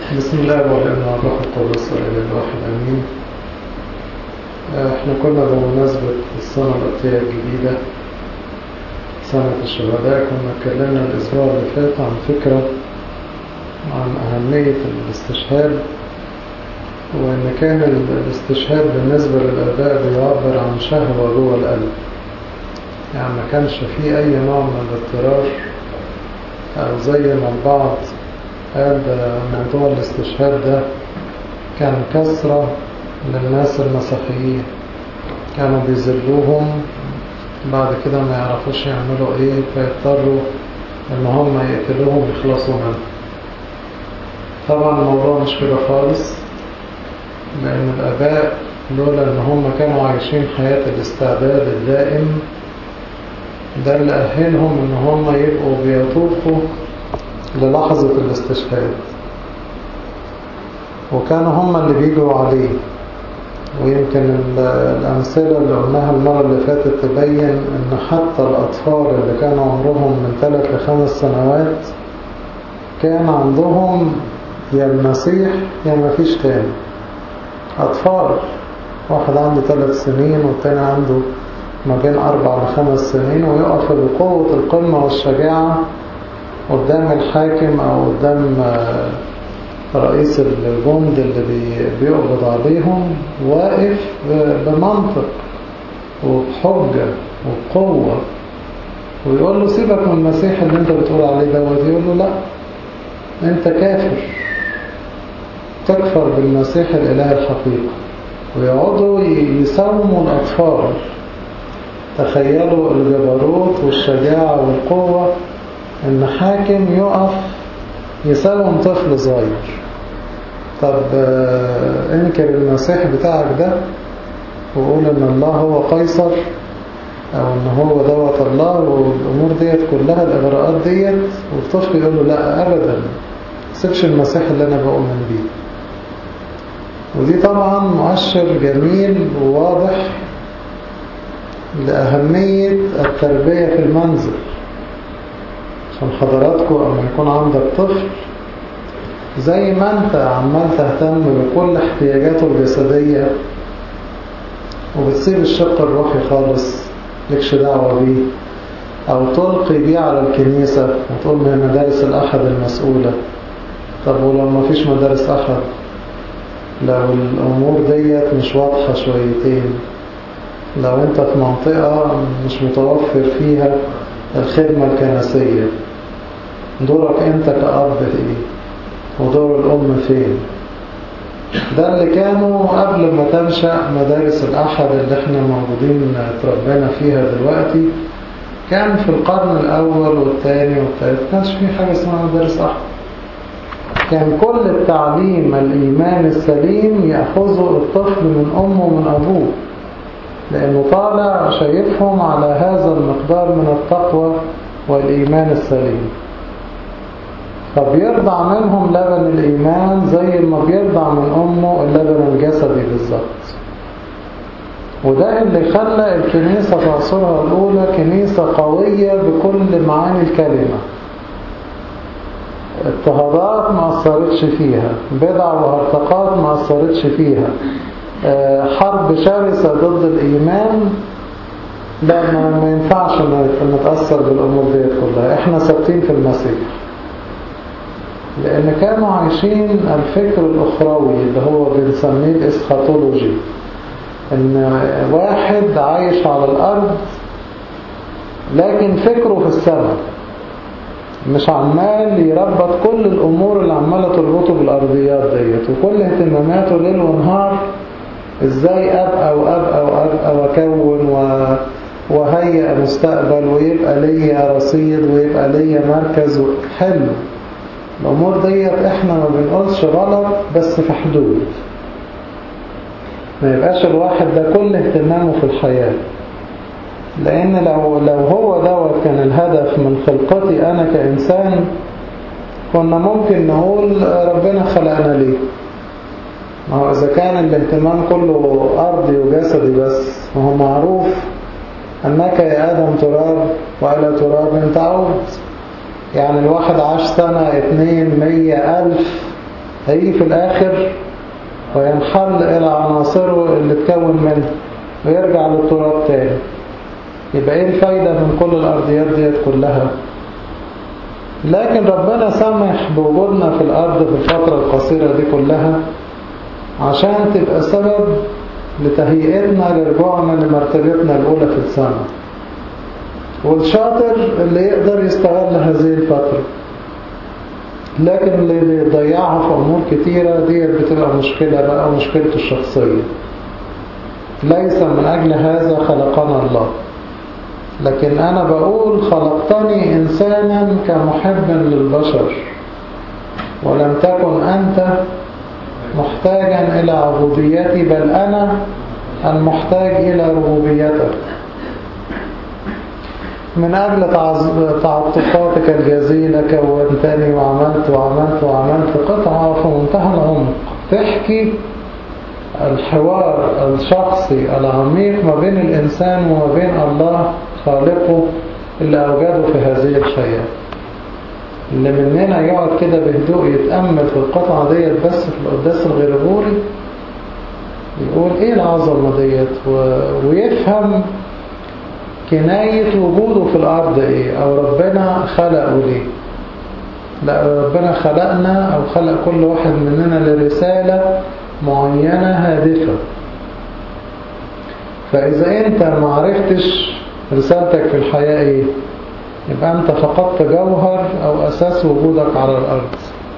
بسم الله والابن والروح القدس والإله الواحد آمين. احنا كنا بمناسبة السنة القبطية الجديدة سنة الشهداء كنا اتكلمنا الأسبوع اللي فات عن فكرة عن أهمية الاستشهاد، وإن كان الاستشهاد بالنسبة للآباء بيعبر عن شهوة جوه القلب، يعني ما كانش فيه أي نوع من الاضطرار أو زي ما البعض قال ده موضوع الاستشهاد ده كان كسرة للناس المسيحيين، كانوا بيذلوهم بعد كده ما يعرفوش يعملوا ايه فيضطروا ان هم يقتلوهم يخلصوا منه. طبعا الموضوع مش كده خالص، لان الاباء لولا ان هم كانوا عايشين حياة الاستعداد الدائم ده اللي أهلهم ان هم يبقوا بيطوفوا للحظة الاستشهاد، وكانوا هم اللي بيجوا عليه. ويمكن الأمثلة اللي قلناها المرة اللي فاتت تبين ان حتى الأطفال اللي كانوا عمرهم من 3 ل5 سنوات كان عندهم يا المسيح يا ما فيش تاني. أطفال، واحد عنده 3 سنين والتاني عنده ما بين 4 ل5 سنين، ويقف بقوة القمة والشجاعة قدام الحاكم أو قدام رئيس الجند اللي بيقبض عليهم، واقف بمنطق وبحجة وبقوة، ويقول له سيبك من المسيح اللي انت بتقول عليه ده، يقول له لا انت كافر، تكفر بالمسيح الإله الحقيقي. ويقعدوا يساوموا الأطفال. تخيلوا الجبروت والشجاعة والقوة ان حاكم يقف يساوم طفل صغير. طب انكر المسيح بتاعك ده وقول ان الله هو قيصر او ان هو دوت الله والامور ديت كلها الاغراءات ديت، والطفل يقول له لا ابدا سيبش المسيح اللي انا بؤمن بيه. ودي طبعا مؤشر جميل وواضح لأهمية التربية في المنزل. عشان حضراتكم لما يكون عندك طفل زي ما انت عمال تهتم بكل احتياجاته الجسدية وبتسيب الشق الروحي خالص لكش دعوة بيه، او تلقي بيه على الكنيسة وتقول من مدارس الأحد المسؤولة. طب ولو ما فيش مدارس أحد، لو الأمور ديت مش واضحة شويتين، لو انت في منطقة مش متوفر فيها الخدمة الكنسية، دورك انت كأب ايه ودور الأم فين؟ ده اللي كانوا قبل ما تنشأ مدارس الأحد اللي احنا موجودين تربينا فيها دلوقتي. كان في القرن الأول والثاني والثالث كانش في حاجة اسمها مدارس أحد. كان كل التعليم الإيمان السليم يأخذه الطفل من أمه ومن أبوه، لأنه طالع شايفهم على هذا المقدار من التقوى والإيمان السليم، فبيرضع منهم لبن الإيمان زي ما بيرضع من أمه اللبن الجسدي بالظبط. وده اللي خلى الكنيسة في عصرها الأولى كنيسة قوية بكل معاني الكلمة. اضطهادات ما أثرتش فيها، بدع وهرطقات ما أثرتش فيها، حرب شرسة ضد الإيمان لا ما ينفعش نتأثر بالأمور دي كلها. احنا ثابتين في المسيح، لأن كانوا عايشين الفكر الأخروي اللي هو بنسميه الإسخاتولوجي، إن واحد عايش على الأرض لكن فكره في السماء، مش عمال يربط كل الأمور اللي عمالة تربطه بالأرضيات ديت، وكل اهتماماته ليل ونهار ازاي أبقى وأكون وهيئ مستقبل ويبقى ليا رصيد ويبقى ليا مركز حلو. الأمور ديت احنا ما بنقولش غلط، بس في حدود. ما يبقاش الواحد ده كل اهتمامه في الحياة، لأن لو هو دوت كان الهدف من خلقتي أنا كإنسان كنا ممكن نقول ربنا خلقنا ليه؟ ما هو إذا كان الاهتمام كله أرضي وجسدي بس، وهو معروف أنك يا آدم تراب وإلى تراب تعود. يعني الواحد عاش سنة 200 100 ألف هيجي في الآخر وينحل إلى عناصره اللي تكون منه ويرجع للتراب تاني. يبقى ايه الفايدة من كل الأرضيات ديت كلها؟ لكن ربنا سمح بوجودنا في الأرض في الفترة القصيرة دي كلها عشان تبقى سبب لتهيئتنا لرجوعنا لمرتبتنا الأولى في السماء. والشاطر اللي يقدر يستغل هذه الفترة، لكن اللي بيضيعها في أمور كتيرة دي بتبقى مشكلة بقى، مشكلته الشخصية. ليس من أجل هذا خلقنا الله، لكن أنا بقول خلقتني إنسانا كمحب للبشر، ولم تكن أنت محتاجا إلى عبوديتي، بل أنا المحتاج إلى ربوبيتك. من أجل تعاطفاتك الجزيلة كونتني وعملت قطعة في منتهى العمق تحكي الحوار الشخصي العميق ما بين الإنسان وما بين الله خالقه اللي أوجده في هذه الحياة. اللي مننا يقعد كده بهدوء يتأمل في القطعة ديت بس في القداس الغريغوري يقول ايه العظمة ديت، ويفهم كناية وجوده في الأرض ايه، أو ربنا خلقه ليه. لا، ربنا خلقنا أو خلق كل واحد مننا لرسالة معينة هادفة. فإذا أنت ما عرفتش رسالتك في الحياة ايه، يبقى أنت فقدت جوهر أو أساس وجودك على الأرض.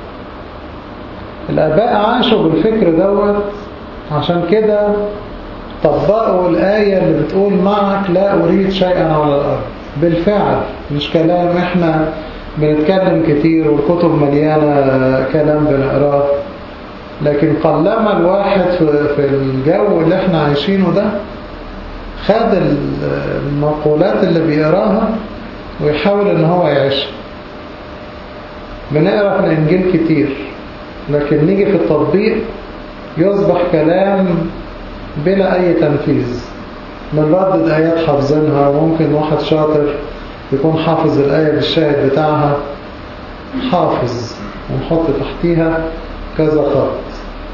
الآباء عاشوا بالفكر دوت، عشان كده طبقوا الآية اللي بتقول معك لا أريد شيئا على الأرض بالفعل، مش كلام احنا بنتكلم كتير والكتب مليانة كلام بنقراه. لكن قلما الواحد في الجو اللي احنا عايشينه ده خد المقولات اللي بيقراها ويحاول ان هو يعيشها. بنقرأ في الإنجيل كتير، لكن نيجي في التطبيق يصبح كلام بلا أي تنفيذ. بنردد آيات حافظينها، وممكن واحد شاطر يكون حافظ الآية بالشاهد بتاعها حافظ ونحط تحتيها كذا خط.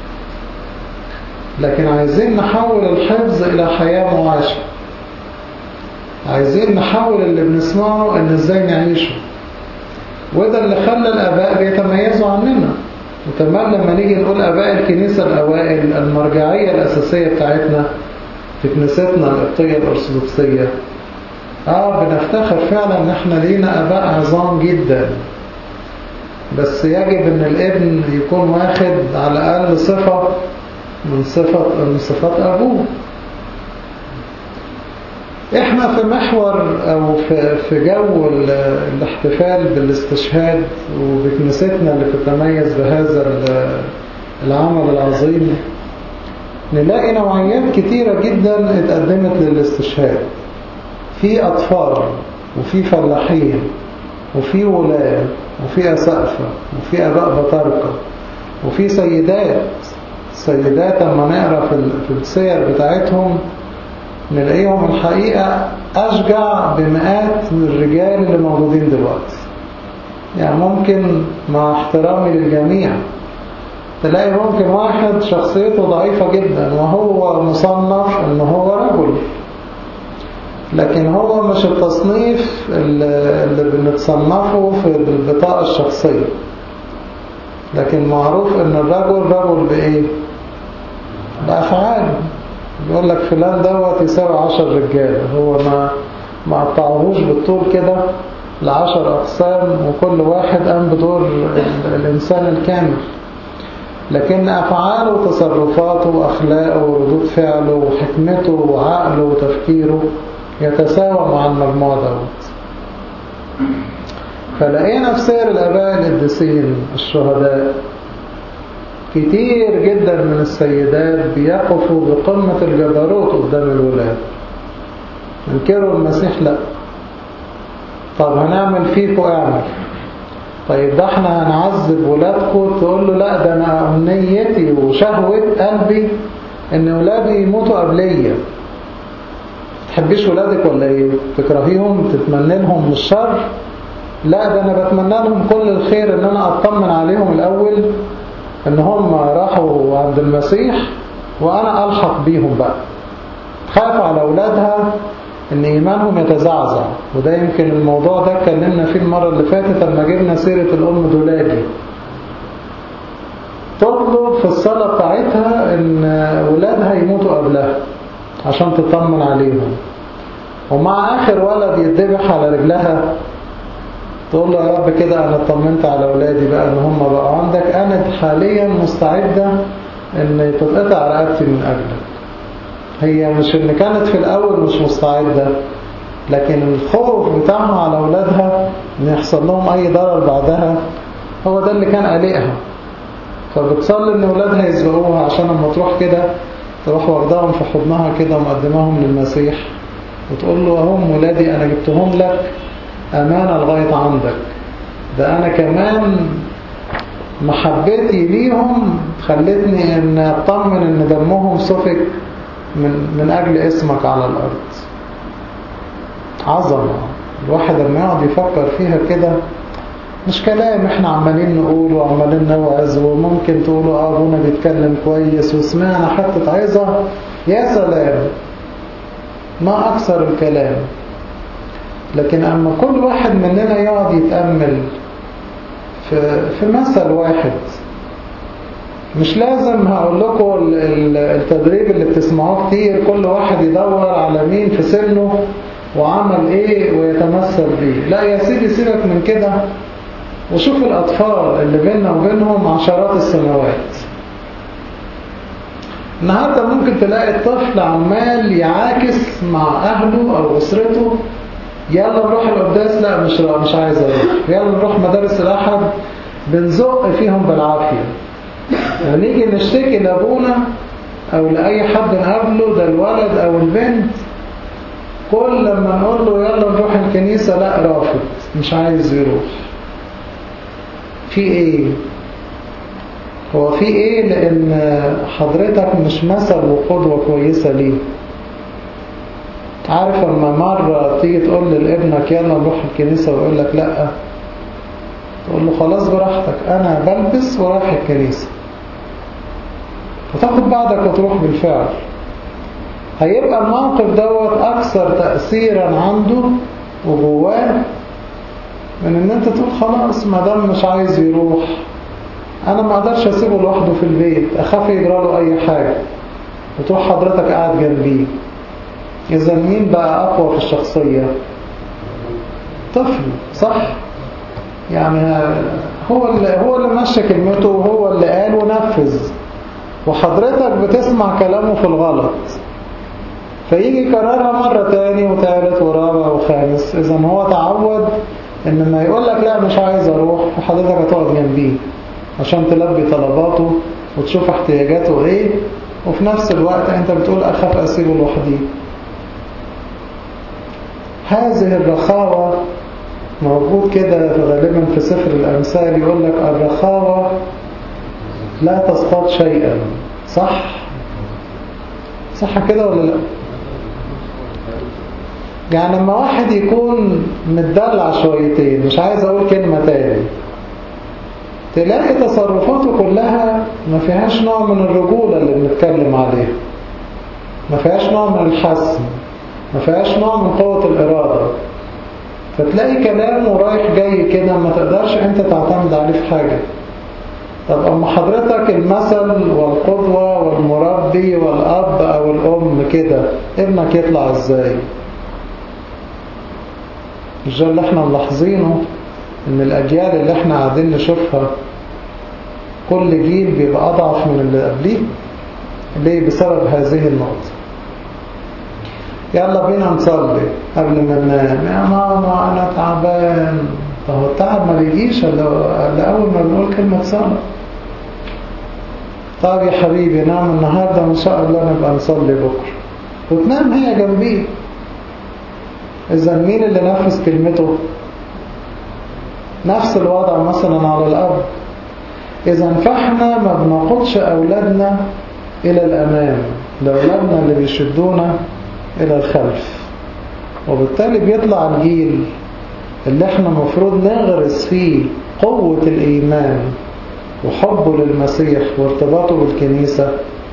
لكن عايزين نحول الحفظ إلى حياة معاشة. عايزين نحول اللي بنسمعه إن إزاي نعيشه. وده اللي خلى الآباء بيتميزوا عننا. وكمان لما نيجي نقول آباء الكنيسة الأوائل، المرجعية الأساسية بتاعتنا في كنيستنا القبطية الأرثوذكسية، بنفتخر فعلا إن احنا لينا آباء عظام جدا. بس يجب إن الابن يكون واخد على الأقل صفة من صفات أبوه. احنا في محور او في جو الاحتفال بالاستشهاد، وبكنيستنا اللي تتميز بهذا العمل العظيم، نلاقي نوعيات كتيرة جدا اتقدمت للاستشهاد. في أطفال، وفي فلاحين، وفي ولاد، وفي أسقفة، وفي آباء بطاركة، وفي سيدات لما نقرأ في السير بتاعتهم نلاقيهم الحقيقة أشجع بمئات من الرجال اللي موجودين دلوقتي. يعني ممكن مع احترامي للجميع تلاقي ممكن واحد شخصيته ضعيفة جدا وهو مصنف إن هو رجل، لكن هو مش التصنيف اللي بنتصنفه في البطاقة الشخصية. لكن معروف إن الرجل رجل بإيه؟ بأفعال. بيقول لك فلان دوت يساوي 10 رجال. هو ما قطعوهوش بالطول كده ل10 أقسام، وكل واحد قام بدور الإنسان الكامل. لكن أفعاله وتصرفاته وأخلاقه وردود فعله وحكمته وعقله وتفكيره يتساوى مع المجموع دوت. فلقينا في سير الآباء القديسين الشهداء كتير جدا من السيدات بيقفوا بقمة الجبروت قدام الولاد. انكروا المسيح؟ لا. طب هنعمل فيكوا اعمل. طيب ده احنا هنعذب ولادكوا، تقول له لا، ده انا امنيتي وشهوة قلبي ان ولادي يموتوا قبليا. تحبيش ولادك ولا ايه؟ تكرهيهم؟ تتمنى لهم الشر؟ لا، ده انا بتمنى لهم كل الخير، ان انا اطمن عليهم الاول ان هم راحوا عند المسيح وانا الحق بيهم بقى. خاف على اولادها ان ايمانهم يتزعزع، وده يمكن الموضوع ده اتكلمنا فيه المرة اللي فاتت لما جبنا سيرة الام دولاجي. تطلب في الصلاة بتاعتها ان ولادها يموتوا قبلها عشان تطمن عليهم، ومع اخر ولد يتذبح على رجلها تقول له يا رب كده انا اطمنت على اولادي بقى ان هم بقوا عندك، انا حاليا مستعدة ان تتقطع رقبتي من اجلك. هي مش ان كانت في الاول مش مستعدة، لكن الخوف بتاعها على اولادها ان يحصل لهم اي ضرر بعدها هو ده اللي كان قلقها. فبتصلي ان اولادها يسبقوها عشان لما تروح كده تروح واخداهم في حضنها كده ومقدماهم للمسيح وتقول له اهم ولادي انا جبتهم لك امانة لغاية عندك، ده انا كمان محبتي ليهم خلتني ان اطمن ان دمهم سفك من اجل اسمك على الارض. عظمة الواحد لما يقعد يفكر فيها كده، مش كلام احنا عمالين نقول وعمالين نوعظ، وممكن تقولوا ابونا بيتكلم كويس وسمعنا حتى عظة، يا سلام ما اكثر الكلام. لكن اما كل واحد مننا يقعد يتأمل في مثل واحد، مش لازم هقول لكم التدريب اللي بتسمعوه كتير كل واحد يدور على مين في سنه وعمل ايه ويتمثل بيه، لا يا سيدي سيبك من كده وشوف الأطفال اللي بيننا وبينهم عشرات السنوات. النهاردة ممكن تلاقي الطفل عمال يعاكس مع أهله أو أسرته، يلا نروح القداس، لا مش عايز أروح، يلا نروح مدارس الأحد، بنزق فيهم بالعافية. نيجي نشتكي لأبونا أو لأي حد نقابله، ده الولد أو البنت، كل لما نقول له يلا نروح الكنيسة لا رافض مش عايز يروح. في ايه؟ هو في ايه؟ لان حضرتك مش مثل وقدوة كويسة ليه. عارف لما مرة تيجي تقول لابنك يلا نروح الكنيسة ويقول لك لا، تقول له خلاص براحتك انا بلبس ورايح الكنيسة، وتاخد بعضك وتروح بالفعل. هيبقى الموقف دوت اكثر تأثيرا عنده وجواه من ان انت تقول خلاص ما دام مش عايز يروح انا ما اقدرش اسيبه لوحده في البيت، اخاف يجرى له اي حاجة، وتروح حضرتك قاعد جنبيه. اذا مين بقى اقوى في الشخصية؟ طفل، صح؟ يعني هو اللي ماشي كلمته وهو اللي قال ونفذ، وحضرتك بتسمع كلامه في الغلط، فيجي يكررها مرة تاني وثالث ورابع وخامس. اذا هو تعود ان ما يقول لك لا مش عايز اروح، وحضرتك هتقعد جنبيه عشان تلبي طلباته وتشوف احتياجاته ايه، وفي نفس الوقت انت بتقول اخاف اسيبه لوحدي. هذه الرخاوة موجود كده غالبا في سفر الامثال، يقول لك الرخاوة لا تصطاد شيئا، صح؟ صح كده ولا لا؟ يعني لما واحد يكون متدلع شويتين، مش عايز اقول كلمة تاني، تلاقي تصرفاته كلها ما فيهاش نوع من الرجولة اللي بنتكلم عليها، ما فيهاش نوع من الحسم، ما فيهاش نوع من قوة الإرادة. فتلاقي كلامه رايح جاي كده، ما تقدرش انت تعتمد عليه في حاجة. طب اما حضرتك المثل والقدوة والمربي والأب أو الأم كده، ابنك يطلع ازاي؟ مش ده اللي احنا ملاحظينه، ان الأجيال اللي احنا قاعدين نشوفها كل جيل بيبقى أضعف من اللي قبليه. ليه؟ بسبب هذه النقطة. يلا بينا نصلي قبل ما ننام، يا ماما أنا تعبان. طب التعب ما بيجيش إلا أول ما بنقول كلمة صلاة. طب يا حبيبي نام النهاردة إن شاء الله نبقى نصلي بكرة، وتنام هي جنبيه. إذا مين اللي نفذ كلمته؟ نفس الوضع مثلا على الأرض. إذا فاحنا ما بنقودش أولادنا إلى الأمام، ده أولادنا اللي بيشدونا إلى الخلف، وبالتالي بيطلع الجيل اللي احنا مفروض نغرس فيه قوة الإيمان وحبه للمسيح وارتباطه بالكنيسة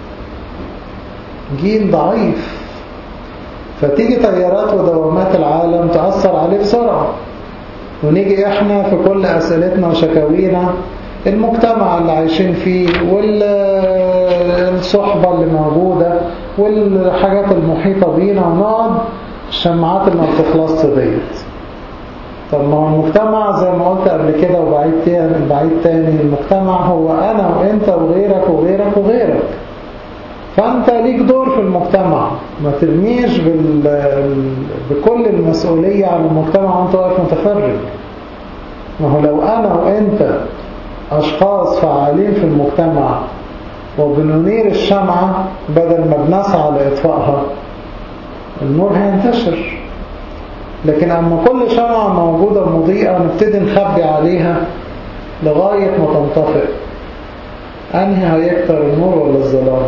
جيل ضعيف، فتيجي تيارات ودوامات العالم تأثر عليه بسرعة، ونيجي احنا في كل أسئلتنا وشكاوينا المجتمع اللي عايشين فيه والصحبة اللي موجودة والحاجات المحيطة بينا، ونقعد الشمعات اللي ما بتخلصش ديت. طب ما هو المجتمع زي ما قلت قبل كده وبعيد تاني، المجتمع هو أنا وإنت وغيرك وغيرك وغيرك، فأنت ليك دور في المجتمع، ما ترميش بكل المسؤولية على المجتمع وانت واقف متفرج. ما هو لو أنا وإنت أشخاص فعالين في المجتمع وبننير الشمعة بدل ما بنسعى لإطفائها، النور هينتشر. لكن أما كل شمعة موجودة مضيئة نبتدي نخبي عليها لغاية ما تنطفئ، أنهي هيكتر النور ولا الظلام؟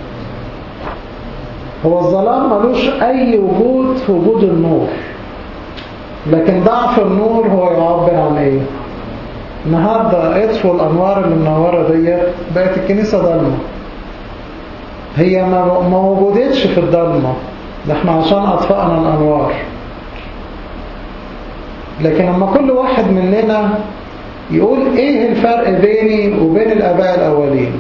هو الظلام ملوش أي وجود في وجود النور، لكن ضعف النور هو يعبر عن إيه؟ النهاردة اطفوا الأنوار اللي منورة ديت بقت الكنيسة ضلمة. هي ما وجودتش في الضلمة، ده احنا عشان أطفأنا الأنوار. لكن لما كل واحد مننا يقول ايه الفرق بيني وبين الآباء الأولين،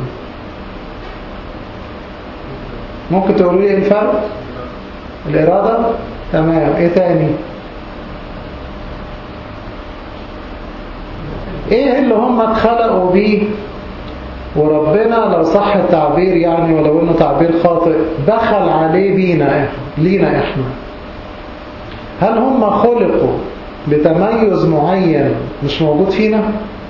ممكن تقولوا لي ايه الفرق؟ الإرادة؟ تمام. ايه تاني؟ ايه اللي هم اتخلقوا بيه وربنا لو صح التعبير يعني ولو انه تعبير خاطئ دخل عليه لينا احنا؟ هل هم خلقوا بتميز معين مش موجود فينا؟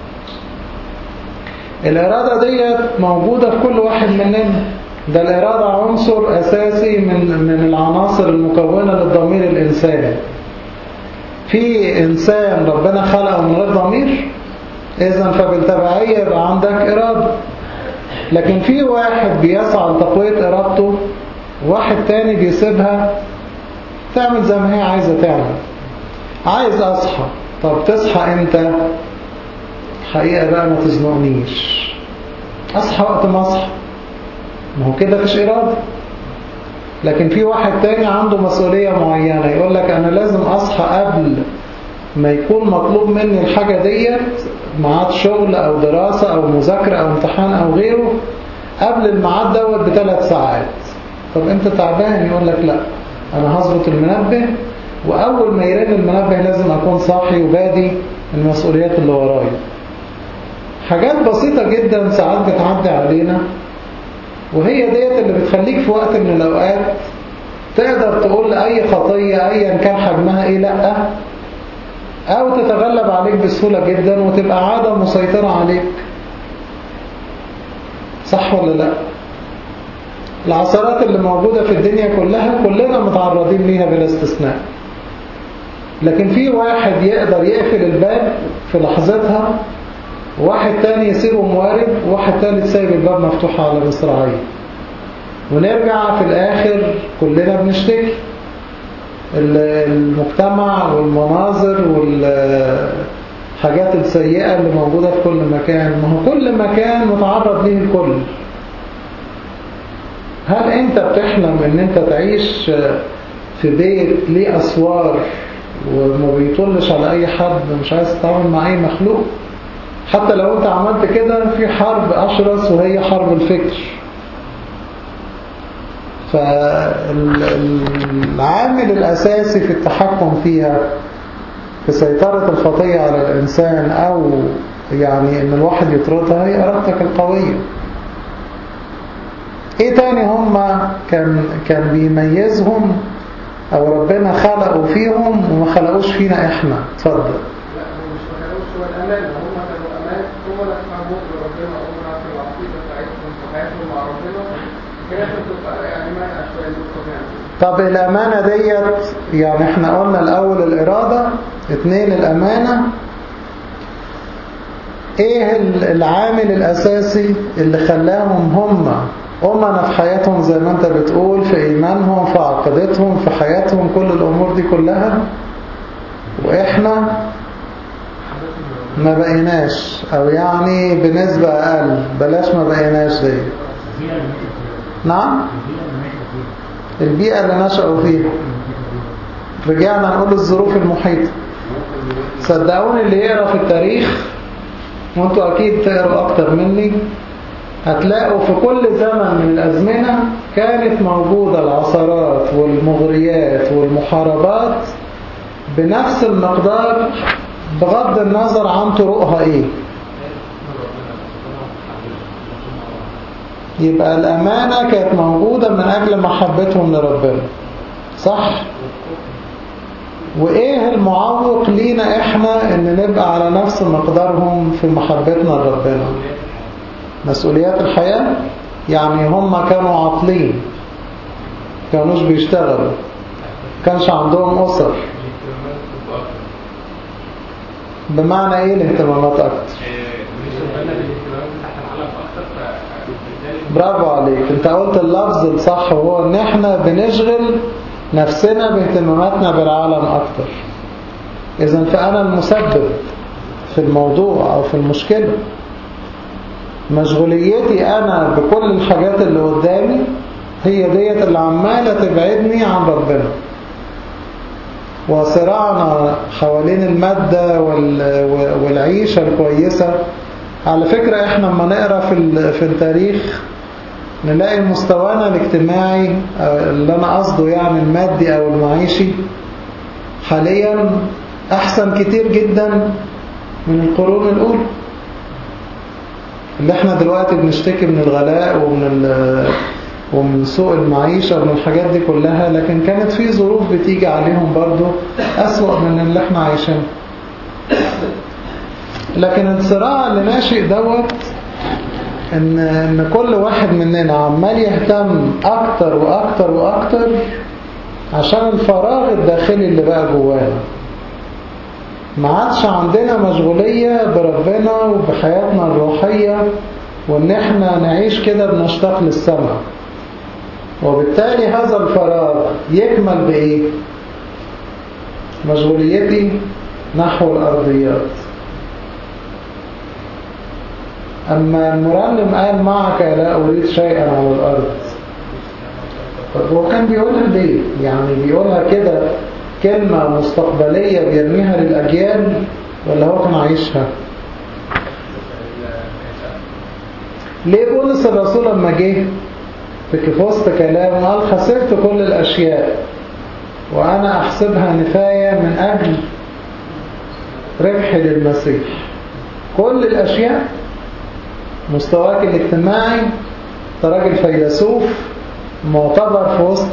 الإرادة ديت موجودة في كل واحد مننا. ده الإرادة عنصر أساسي من العناصر المكونة للضمير الإنساني. في إنسان ربنا خلقه من غير ضمير، إذن فبالتبعية يبقى عندك إرادة. لكن في واحد بيسعى لتقوية إرادته، وواحد تاني بيسيبها تعمل زي ما هي عايزة تعمل. عايز أصحى، طب تصحى إمتى؟ حقيقة بقى ما تزنقنيش، أصحى وقت ما أصحى، ما هو كده فيش إرادة. لكن في واحد تاني عنده مسؤولية معينة، يقول لك أنا لازم أصحى قبل ما يكون مطلوب مني الحاجة ديت، ميعاد شغل أو دراسة أو مذاكرة أو امتحان أو غيره، قبل الميعاد دوت ب3 ساعات. طب أنت تعبان؟ يقول لك لا، أنا هظبط المنبه، وأول ما يرن المنبه لازم أكون صاحي وبادي المسؤوليات اللي ورايا. حاجات بسيطة جدا ساعات بتعدي علينا، وهي ديت اللي بتخليك في وقت من الأوقات تقدر تقول لأي خطية أيا كان حجمها إيه لأ، أو تتغلب عليك بسهولة جدا وتبقى عادة مسيطرة عليك. صح ولا لا؟ العثرات اللي موجودة في الدنيا كلها كلنا متعرضين ليها بلا استثناء، لكن في واحد يقدر يقفل الباب في لحظتها، وواحد تاني يسيبه موارد، وواحد ثالث سايب الباب مفتوح على مصراعيه، ونرجع في الآخر كلنا بنشتكي. المجتمع والمناظر والحاجات السيئة اللي موجودة في كل مكان، ما هو كل مكان متعرض ليه الكل. هل انت بتحلم ان انت تعيش في بيت ليه أسوار وما بيطلش على اي حد، مش عايز تتعامل مع اي مخلوق؟ حتى لو انت عملت كده في حرب أشرس وهي حرب الفكر. فالعامل الأساسي في التحكم فيها، في سيطرة الخطية على الإنسان، أو يعني إن الواحد يطردها، هي إرادتك القوية. إيه تاني هما كان بيميزهم أو ربنا خلقوا فيهم وما خلقوش فينا إحنا؟ اتفضل. لا، مش ما خلقوش، هو الأمان. هم كانوا أمان، هم اللي فهموا ربنا، هم في العقيدة بتاعتهم في حياتهم مع ربنا، كانت بتبقى يعني منع شوية للطبيعة. طب الأمانة ديت، يعني احنا قلنا الأول الإرادة، 2 الأمانة. ايه العامل الأساسي اللي خلاهم هم أمنا في حياتهم زي ما انت بتقول، في إيمانهم، في عقيدتهم، في حياتهم، كل الأمور دي كلها، وإحنا ما بقيناش، او يعني بنسبة اقل، بلاش ما بقيناش دي. نعم، البيئة اللي نشأوا فيها. رجعنا نقول الظروف المحيطة. صدقوني اللي يقرأ في التاريخ، وانتوا اكيد تقرأوا اكتر مني، هتلاقوا في كل زمن من الازمنة كانت موجودة العثرات والمغريات والمحاربات بنفس المقدار، بغض النظر عن طرقها ايه. يبقى الأمانة كانت موجودة من أجل محبتهم لربنا، صح؟ وإيه المعوق لينا إحنا إن نبقى على نفس مقدارهم في محبتنا لربنا؟ مسؤوليات الحياة. يعني هم كانوا عاطلين، كانوش بيشتغلوا، كانش عندهم أسر. بمعنى إيه الاهتمامات أكتر؟ برافو عليك، انت قلت اللفظ الصح، وهو ان احنا بنشغل نفسنا باهتماماتنا بالعالم اكتر. اذا فانا المسبب في الموضوع او في المشكلة. مشغوليتي انا بكل الحاجات اللي قدامي هي ديت اللي عمالة تبعدني عن ربنا. وصراعنا حوالين المادة والعيشة الكويسة. على فكرة احنا لما نقرأ في التاريخ نلاقي مستوانا الاجتماعي، اللي انا قصده يعني المادي او المعيشي، حاليا احسن كتير جدا من القرون الاولى. اللي احنا دلوقتي بنشتكي من الغلاء ومن سوء المعيشة ومن الحاجات دي كلها، لكن كانت في ظروف بتيجي عليهم برضو أسوأ من اللي احنا عايشين. لكن الصراع اللي ناشئ دوت ان كل واحد مننا عمال يهتم اكتر واكتر واكتر عشان الفراغ الداخلي اللي بقى جوانا. ما عادش عندنا مشغولية بربنا وبحياتنا الروحية، وان احنا نعيش كده بنشتاق للسماء. وبالتالي هذا الفراغ يكمل بايه؟ مشغوليتي نحو الارضيات. أما المرنم قال معك لا أريد شيئا على الأرض، طب هو كان بيقولها ليه؟ يعني بيقولها كده كلمة مستقبلية بيرميها للأجيال، ولا هو كان عايشها؟ ليه بولس الرسول لما جه في وسط كلامه قال خسرت كل الأشياء وأنا أحسبها نفاية من أجل ربح للمسيح؟ كل الأشياء، مستواك الاجتماعي، انت راجل فيلسوف معتبر في وسط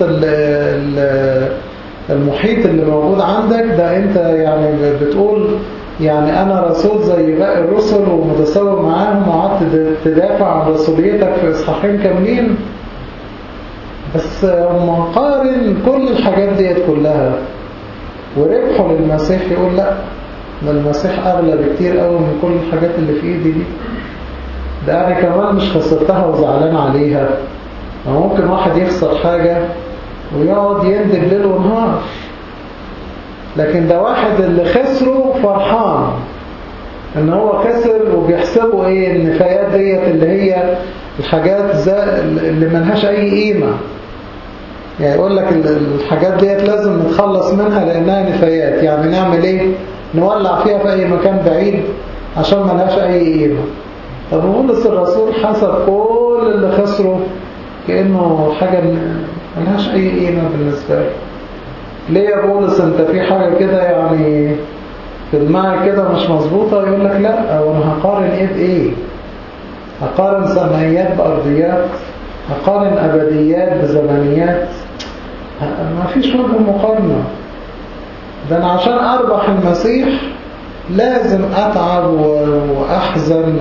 المحيط اللي موجود عندك ده، انت يعني بتقول يعني انا رسول زي باقي الرسل ومتساوي معاهم، وقعدت تدافع عن رسوليتك في اصحاحين كاملين. بس مقارن كل الحاجات ديت كلها وربحه للمسيح، يقول لا، ده المسيح اغلى بكتير قوي من كل الحاجات اللي في ايدي دي. ده أنا كمان مش خسرتها وزعلان عليها. ممكن واحد يخسر حاجة ويقعد يندب ليل ونهار، لكن ده واحد اللي خسره فرحان ان هو خسر، وبيحسبوا ايه النفايات ديت اللي هي الحاجات اللي ملهاش اي قيمة. يعني يقول لك الحاجات ديت لازم نتخلص منها لانها نفايات. يعني نعمل ايه؟ نولع فيها في اي مكان بعيد عشان ملهاش اي قيمة. طب بولس الرسول حسب كل اللي خسره كأنه حاجة ملهاش أي قيمة بالنسبة له. ليه يا بولس انت في حاجة كده يعني في دماغك كده مش مظبوطة؟ يقول لك لا، وانا هقارن ايه بايه؟ هقارن سماويات بأرضيات؟ هقارن أبديات بزمنيات؟ ما فيش وجه مقارنة. ده أنا عشان أربح المسيح لازم أتعب وأحزن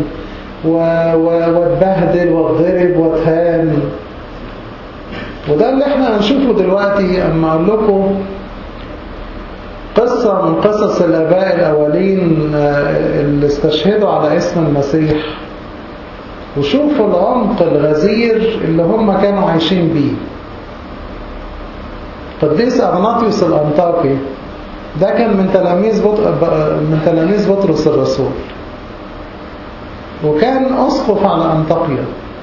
واتبهدل واتضرب واتهان. وده اللي احنا هنشوفه دلوقتي اما اقول لكم قصة من قصص الآباء الأولين اللي استشهدوا على اسم المسيح، وشوفوا العمق الغزير اللي هم كانوا عايشين بيه. قديس أغناطيوس الأنطاكي ده كان من تلاميذ بطرس الرسول، وكان أسقف على أنطاكيا.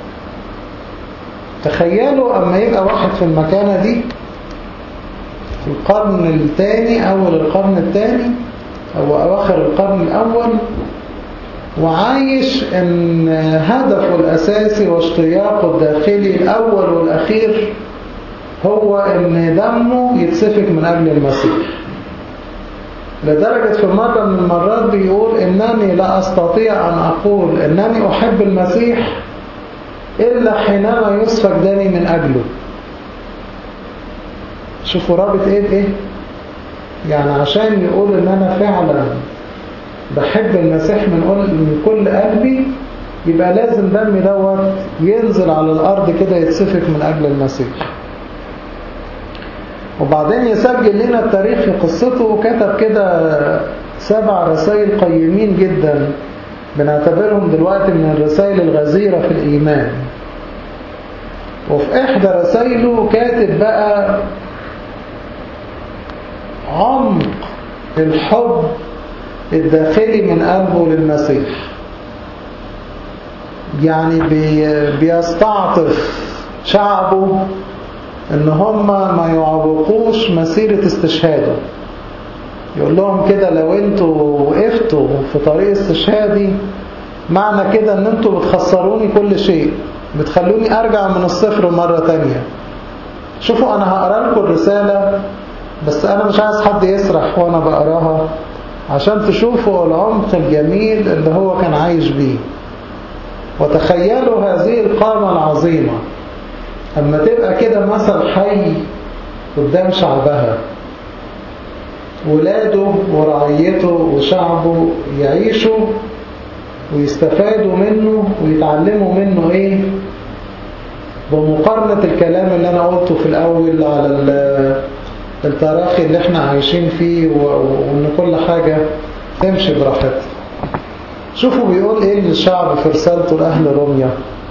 تخيلوا أما يبقى واحد في المكانة دي في القرن الثاني، أول القرن الثاني أو أواخر القرن الأول، وعايش إن هدفه الأساسي واشتياقه الداخلي الأول والأخير هو إن دمه يتسفك من أجل المسيح. لدرجة في مرة من المرات بيقول إنني لا أستطيع أن أقول إنني أحب المسيح إلا حينما يسفك دمي من أجله. شوفوا رابط إيه؟ يعني عشان يقول إن أنا فعلا بحب المسيح من كل قلبي، يبقى لازم دمي دوت ينزل على الأرض كده يتسفك من أجل المسيح. وبعدين يسجل لنا التاريخ في قصته، وكتب كده 7 رسائل قيمين جدا بنعتبرهم دلوقتي من الرسائل الغزيرة في الإيمان. وفي إحدى رسائله كاتب بقى عمق الحب الداخلي من قلبه للمسيح. يعني بيستعطف شعبه ان هم ما يعوقوش مسيرة استشهاده. يقول لهم كده لو انتوا وقفتوا في طريق استشهادي، معنى كده ان انتوا بتخسروني كل شيء، بتخلوني ارجع من الصفر مرة تانية. شوفوا انا هقرأ لكم الرسالة، بس انا مش عايز حد يسرح وانا بقراها، عشان تشوفوا العمق الجميل اللي هو كان عايش بيه. وتخيلوا هذه القامة العظيمة أما تبقى كده مثل حي قدام شعبها، ولاده ورعيته وشعبه يعيشوا ويستفادوا منه ويتعلموا منه إيه، بمقارنة الكلام اللي أنا قلته في الأول على التراخي اللي احنا عايشين فيه، وإن كل حاجة تمشي براحتها. شوفوا بيقول إيه للشعب في رسالته لأهل روميا.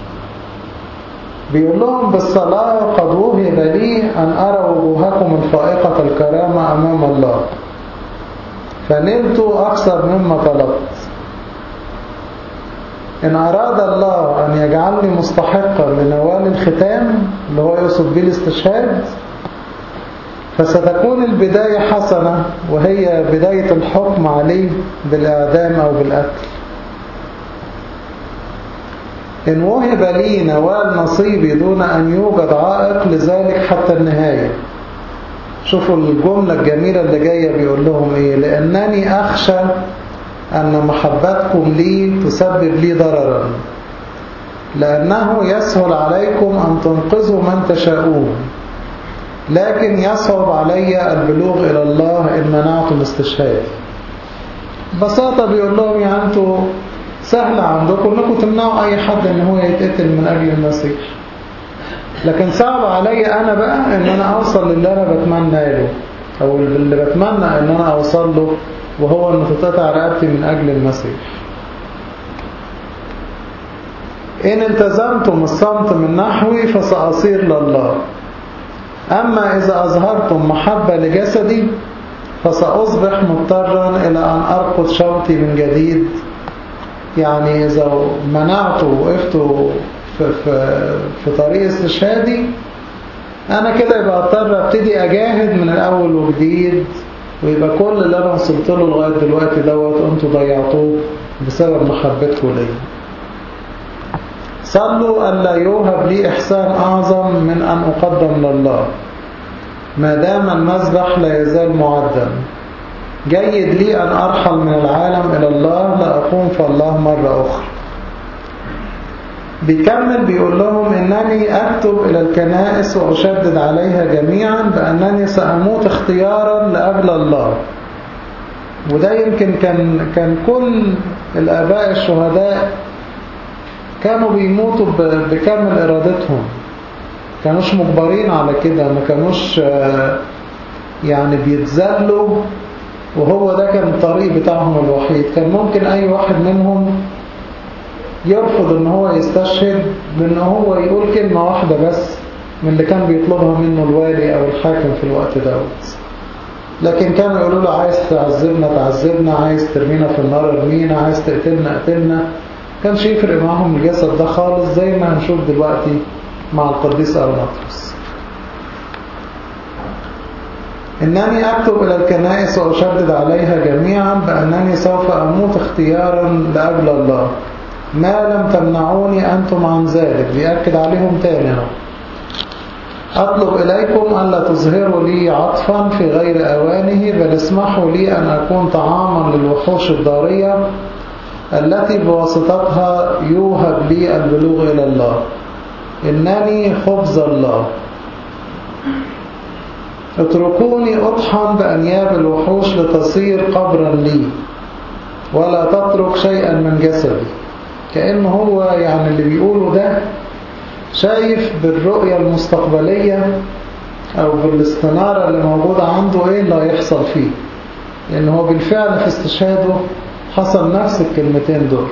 بيقول لهم بالصلاة قد وهب لي أن أرى وجوهكم الفائقة الكرامة أمام الله، فنلت أكثر مما طلبت. إن أراد الله أن يجعلني مستحقا لنوال الختام اللي هو يقصد به الاستشهاد، فستكون البداية حسنة، وهي بداية الحكم عليه بالإعدام أو بالقتل. إن وهب لي نوال نصيبي دون أن يوجد عائق لذلك حتى النهاية. شوفوا الجملة الجميلة اللي جاية، بيقول لهم إيه: لأنني أخشى أن محبتكم لي تسبب لي ضررا، لأنه يسهل عليكم أن تنقذوا من تشاءون، لكن يصعب علي البلوغ إلى الله إن منعتم استشهادي. ببساطة بيقول لهم يعني أنتوا سهل عندكم أنكم تمنعوا أي حد أن هو يتقتل من أجل المسيح، لكن صعب علي أنا بقى أن أنا أوصل للي أنا بتمنى له، أو اللي بتمنى أن أنا أوصل له، وهو أن تتقطع رقبتي من أجل المسيح. إن التزمتم الصمت من نحوي فسأصير لله، أما إذا أظهرتم محبة لجسدي فسأصبح مضطرا إلى أن أرقد شوطي من جديد. يعني إذا منعته وقفته في طريق استشهادي، أنا كده يبقى أضطر أبتدي أجاهد من الأول وجديد، ويبقى كل اللي أنا وصلت له لغاية دلوقتي دوت أنتوا ضيعتوه بسبب محبتكم لي. صلوا أن لا يوهب لي إحسان أعظم من أن أقدم لله، ما دام المذبح لا يزال معدا. جيد لي أن أرحل من العالم إلى الله، لا أقوم فالله مرة أخرى. بيكمل بيقول لهم إنني أكتب إلى الكنائس وأشدد عليها جميعا بأنني سأموت اختيارا لأجل الله. وده يمكن كان كل الآباء الشهداء كانوا بيموتوا بكامل إرادتهم، كانوش مجبرين على كده، ما كانوش يعني بيتذلوا، وهو ده كان الطريق بتاعهم الوحيد. كان ممكن أي واحد منهم يرفض ان هو يستشهد بان هو يقول كلمة واحدة بس من اللي كان بيطلبها منه الوالي او الحاكم في الوقت دوت. لكن كانوا يقولوا له عايز تعذبنا تعذبنا، عايز ترمينا في النار ارمينا، عايز تقتلنا قتلنا. كانش يفرق معهم الجسد ده خالص، زي ما هنشوف دلوقتي مع القديس أرناطوس. إنني أكتب إلى الكنائس وأشدد عليها جميعا بأنني سوف أموت اختيارا لأجل الله، ما لم تمنعوني أنتم عن ذلك. بيأكد عليهم تاني اهو. أطلب إليكم ألا تظهروا لي عطفا في غير أوانه، بل اسمحوا لي أن أكون طعاما للوحوش الضارية التي بواسطتها يوهب لي البلوغ إلى الله. إنني خبز الله. اتركوني أطحن بأنياب الوحوش لتصير قبرا لي، ولا تترك شيئا من جسدي. كأنه هو يعني اللي بيقوله ده شايف بالرؤية المستقبلية أو بالاستنارة اللي موجودة عنده إيه اللي هيحصل فيه، لأنه هو بالفعل في استشهاده حصل نفس الكلمتين دول.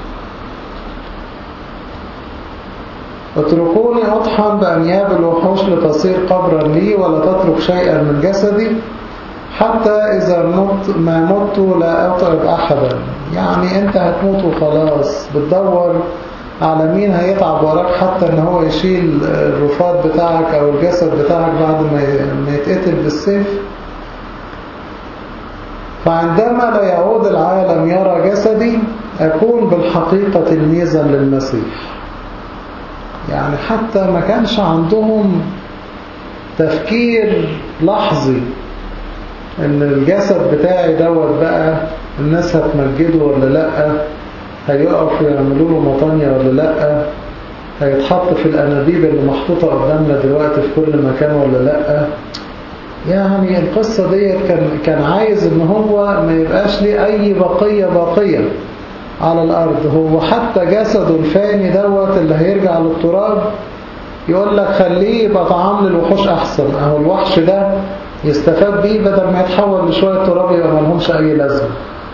اتركوني أطحن بأنياب الوحوش لتصير قبرا لي، ولا تترك شيئا من جسدي، حتى إذا ما مت لا أطعب أحدا. يعني أنت هتموت وخلاص، بتدور على مين هيتعب وراك حتى ان هو يشيل الرفات بتاعك او الجسد بتاعك بعد ما يتقتل بالسيف. فعندما لا يعود العالم يرى جسدي أكون بالحقيقة تلميذا للمسيح. يعني حتى ما كانش عندهم تفكير لحظي ان الجسد بتاعي دوت بقى الناس هتمجده ولا لأ، هيقف ويعملوا له مطانية ولا لأ، هيتحط في الأنابيب اللي محطوطة قدامنا دلوقتي في كل مكان ولا لأ. يعني القصة دي كان عايز ان هو ما يبقاش ليه اي بقية على الارض. هو حتى جسده الفاني دوت اللي هيرجع للتراب يقول لك خليه يبقى طعام للوحوش احسن، اهو الوحش ده يستفاد بيه بدل ما يتحول لشوية تراب يبقى ملهمش اي لازمة.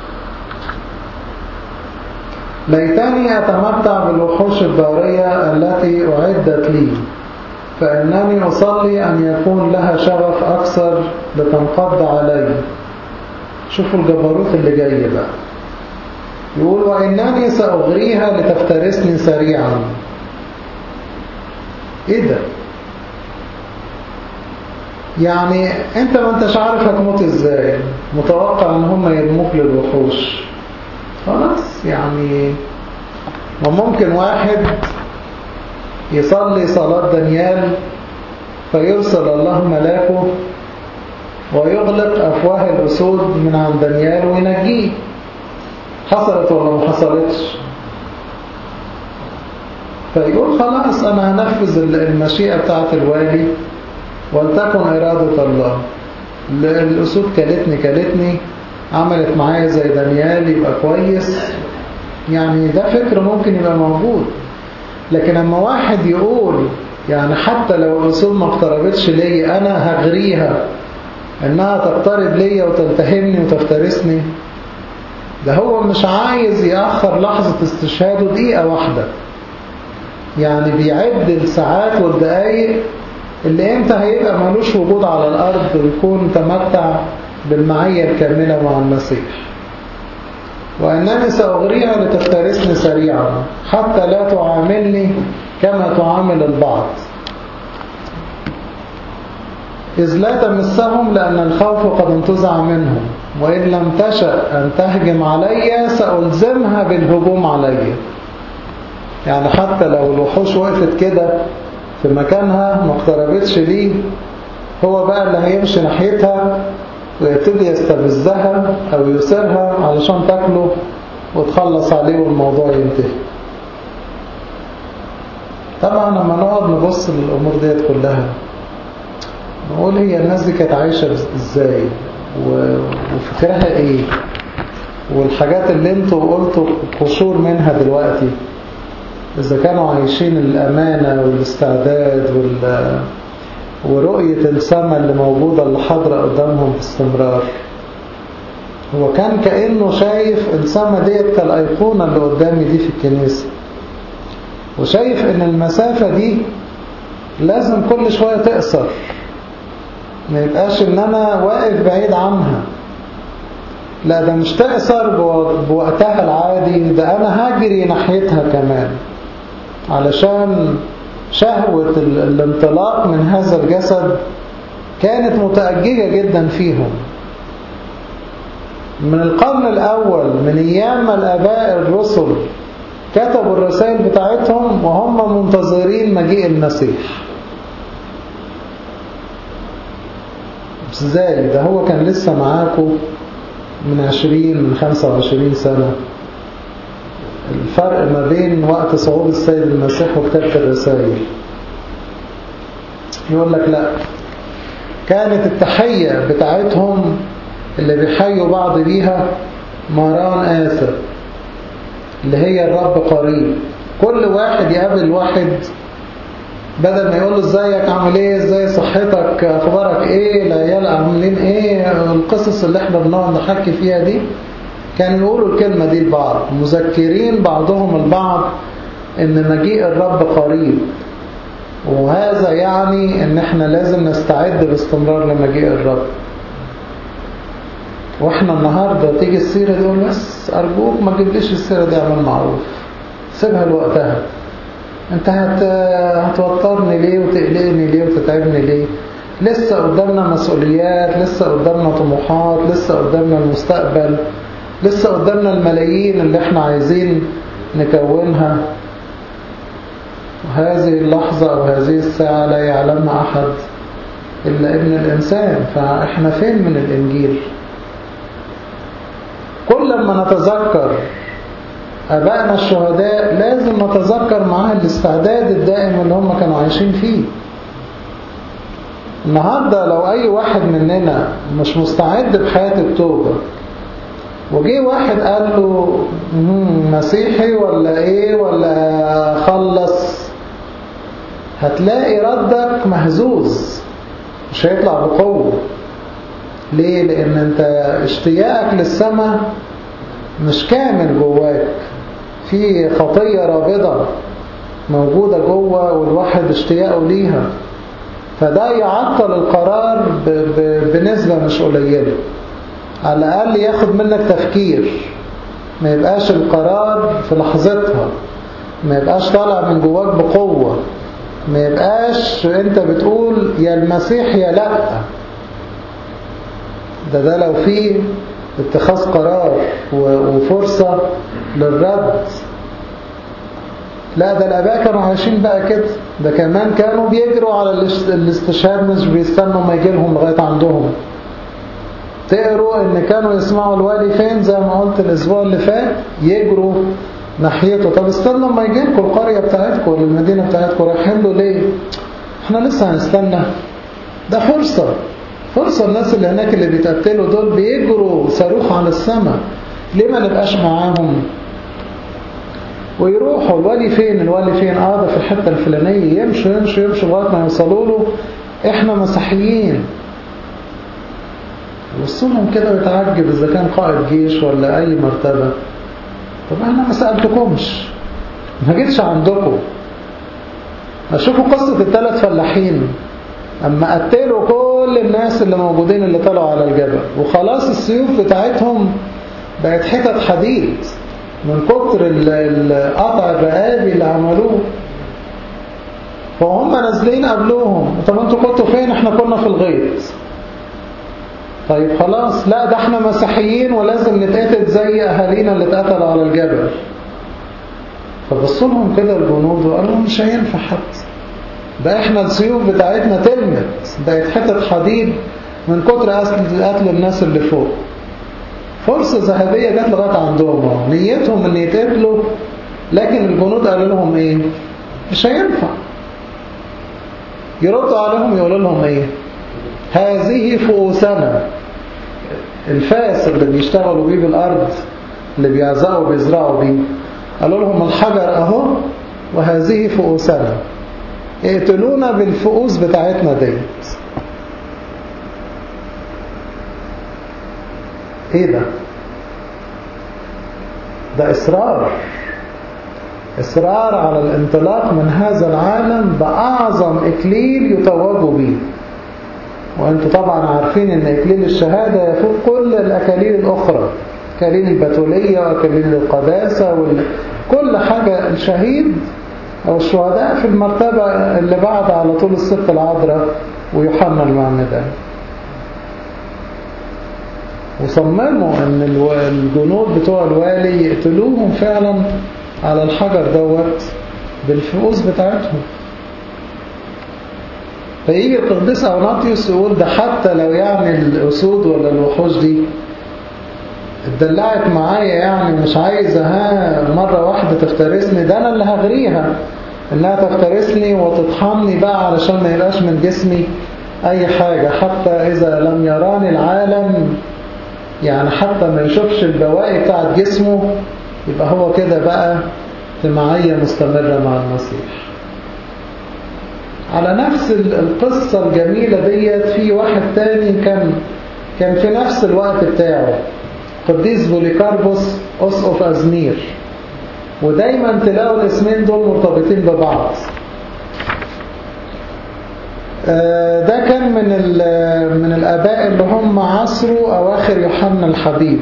ليتني أتمتع بالوحوش الضارية التي أعدت لي، فإنني أصلي أن يكون لها شغف أكثر لتنقض علي. شوفوا الجبروت اللي جاي بقى. يقول وإنني سأغريها لتفترسني سريعا. إيه ده؟ يعني أنت ما أنتش عارف هتموت إزاي، متوقع أن هم يرموك للوحوش. خلاص يعني وممكن واحد يصلي صلاة دانيال فيرسل الله ملاكه ويغلق أفواه الأسود من عند دانيال وينجيه. حصلت ولا ما حصلتش؟ فيقول خلاص أنا هنفذ المشيئة بتاعت الوالي ولتكن إرادة الله. الأسود كلتني عملت معايا زي دانيال يبقى كويس. يعني ده فكر ممكن يبقى موجود، لكن لما واحد يقول يعني حتى لو الأسود ما اقتربتش لي أنا هغريها إنها تقترب لي وتلتهمني وتفترسني، ده هو مش عايز يأخر لحظة استشهاده دقيقة واحدة. يعني بيعد الساعات والدقايق اللي امتى هيبقى ملوش وجود على الأرض ويكون تمتع بالمعية الكاملة مع المسيح. وأنني سأغريها لتفترسني سريعا حتى لا تعاملني كما تعامل البعض، إذ لا تمسهم لأن الخوف قد انتزع منهم، وإن لم تشأ أن تهجم علي سألزمها بالهجوم علي. يعني حتى لو الوحوش وقفت كده في مكانها ما اقتربتش ليه، هو بقى اللي هيمشي ناحيتها ويبتدي يستفزها أو يسرها علشان تاكله وتخلص عليه والموضوع ينتهي. طبعا لما نقعد نبص للأمور ديت كلها نقول هي الناس دي كانت عايشة ازاي وفكرها ايه، والحاجات اللي انتوا قلتوا قشور منها دلوقتي إذا كانوا عايشين الأمانة والاستعداد ورؤية السماء اللي موجودة اللي حاضرة قدامهم باستمرار. هو كان كأنه شايف السماء ديت كالأيقونة اللي قدامي دي في الكنيسة، وشايف إن المسافة دي لازم كل شوية تقصر ما يبقاش ان انا واقف بعيد عنها، لا ده مش تأثر بوقتها العادي، ده انا هجري ناحيتها كمان، علشان شهوة الانطلاق من هذا الجسد كانت متأججة جدا فيهم من القرن الأول، من أيام ما الآباء الرسل كتبوا الرسائل بتاعتهم وهم منتظرين مجيء المسيح. ازاي ده هو كان لسه معاكم من 20 من 25 سنة، الفرق ما بين وقت صعود السيد المسيح وكتابة الرسائل. يقول لك لا، كانت التحية بتاعتهم اللي بيحيوا بعض بيها ماران آسف، اللي هي الرب قريب. كل واحد يقابل واحد بدل ما يقول له ازيك عامل ايه، ازاي صحتك، اخبارك ايه، العيال عاملين ايه، القصص اللي احنا بنقعد نحكي فيها دي، كانوا يقولوا الكلمة دي لبعض، مذكرين بعضهم البعض ان مجيء الرب قريب. وهذا يعني ان احنا لازم نستعد باستمرار لمجيء الرب. واحنا النهاردة تيجي السيرة دي يقول بس ارجوك ما تجيبليش السيرة دي، اعمل معروف، سيبها لوقتها. انت هتوترني ليه وتقلقني ليه وتتعبني ليه؟ لسه قدامنا مسؤوليات، لسه قدامنا طموحات، لسه قدامنا المستقبل، لسه قدامنا الملايين اللي احنا عايزين نكونها. وهذه اللحظة أو هذه الساعة لا يعلمها أحد إلا ابن الإنسان. فإحنا فين من الإنجيل؟ كل ما نتذكر أبائنا الشهداء لازم نتذكر معاه الاستعداد الدائم اللي هم كانوا عايشين فيه. النهاردة لو أي واحد مننا مش مستعد بحياة التوبة وجي واحد قال له مسيحي ولا ايه ولا خلص، هتلاقي ردك مهزوز، مش هيطلع بقوة. ليه؟ لأن انت اشتياقك للسماء مش كامل جواك، في خطية رابضة موجودة جوه والواحد اشتياقه ليها، فده يعطل القرار بنسبة مش قليلة. على الأقل ياخد منك تفكير، ما يبقاش القرار في لحظتها، ما يبقاش طالع من جواك بقوة، ما يبقاش انت بتقول يا المسيح يا لا. ده لو فيه اتخاذ قرار وفرصة للرد. لا، ده الآباء كانوا عايشين بقى كده، ده كمان كانوا بيجروا على الاستشهاد، مش بيستنوا ما يجيلهم لغاية عندهم. تقروا ان كانوا يسمعوا الوالي فين، زي ما قلت الاسبوع اللي فات، يجروا ناحيته. طب استنوا ما يجيلكوا القرية بتاعتكم ولا المدينة بتاعتكم، رايحين له ليه؟ احنا لسه هنستنى؟ ده فرصة الناس اللي هناك اللي بيتقتلوا دول بيجروا صاروخ على السماء، ليه ما نبقاش معاهم؟ ويروحوا الوالي فين ده في الحتة الفلانية، يمشوا لغاية ما يوصلوا له، احنا مسيحيين. وصلهم كده ويتعجب إذا كان قائد جيش ولا أي مرتبة. طب أنا ما سألتكمش، ما جيتش عندكم. أشوفوا قصة ال3 فلاحين أما قتلوا كل الناس اللي موجودين اللي طلعوا على الجبل، وخلاص السيوف بتاعتهم بقت حتت حديد من كتر القطع الرقابي اللي عملوه. فهم نازلين قبلوهم، طب انتوا كنتوا فين؟ احنا كنا في الغيط. طيب خلاص، لا ده احنا مسيحيين ولازم نتقتل زي اهالينا اللي اتقتلوا على الجبل. فبصوا لهم كده الجنود وقالوا مش هينفع حتى، ده احنا السيوف بتاعتنا تلمت، بقت حتة حديد من كتر قتل الناس اللي فوق. فرصة ذهبية جت لغاية عندهم، نيتهم ان يتقتلوا، لكن الجنود قالوا لهم ايه؟ مش هينفع. يردوا عليهم يقولوا لهم ايه؟ هذه فؤوسنا. الفاس اللي بيشتغلوا بيه بالأرض، اللي بيعزقوا وبيزرعوا بيه، قالوا لهم الحجر اهو وهذه فؤوسنا، اقتلونا بالفؤوس بتاعتنا ديت. ايه ده؟ ده إصرار على الانطلاق من هذا العالم بأعظم إكليل يتوجوا به. وانتم طبعا عارفين ان اكليل الشهادة يفوق كل الاكاليل الاخرى، اكاليل البتولية واكاليل القداسة كل حاجة. الشهيد او الشهداء في المرتبة اللي بعد على طول الست العذراء ويوحنا المعمدان. وصمموا ان الجنود بتوع الوالي يقتلوهم فعلا على الحجر دوت بالفؤوس بتاعتهم. فيجي القديس أغناطيوس يقول ده حتى لو يعني الأسود ولا الوحوش دي اتدلعت معايا، يعني مش عايزة مرة واحدة تفترسني، ده أنا اللي هغريها إنها تفترسني وتطحني بقى علشان ما يبقاش من جسمي أي حاجة، حتى إذا لم يراني العالم، يعني حتى ما يشوفش البواقي بتاعت جسمه، يبقى هو كده بقى في معية مستمرة مع المسيح. على نفس القصة الجميلة ديت في واحد تاني كان في نفس الوقت بتاعه، قديس بوليكاربوس أسقف أزمير، ودايما تلاقوا الاسمين دول مرتبطين ببعض. ده كان من الآباء اللي هم عصروا أواخر يوحنا الحبيب،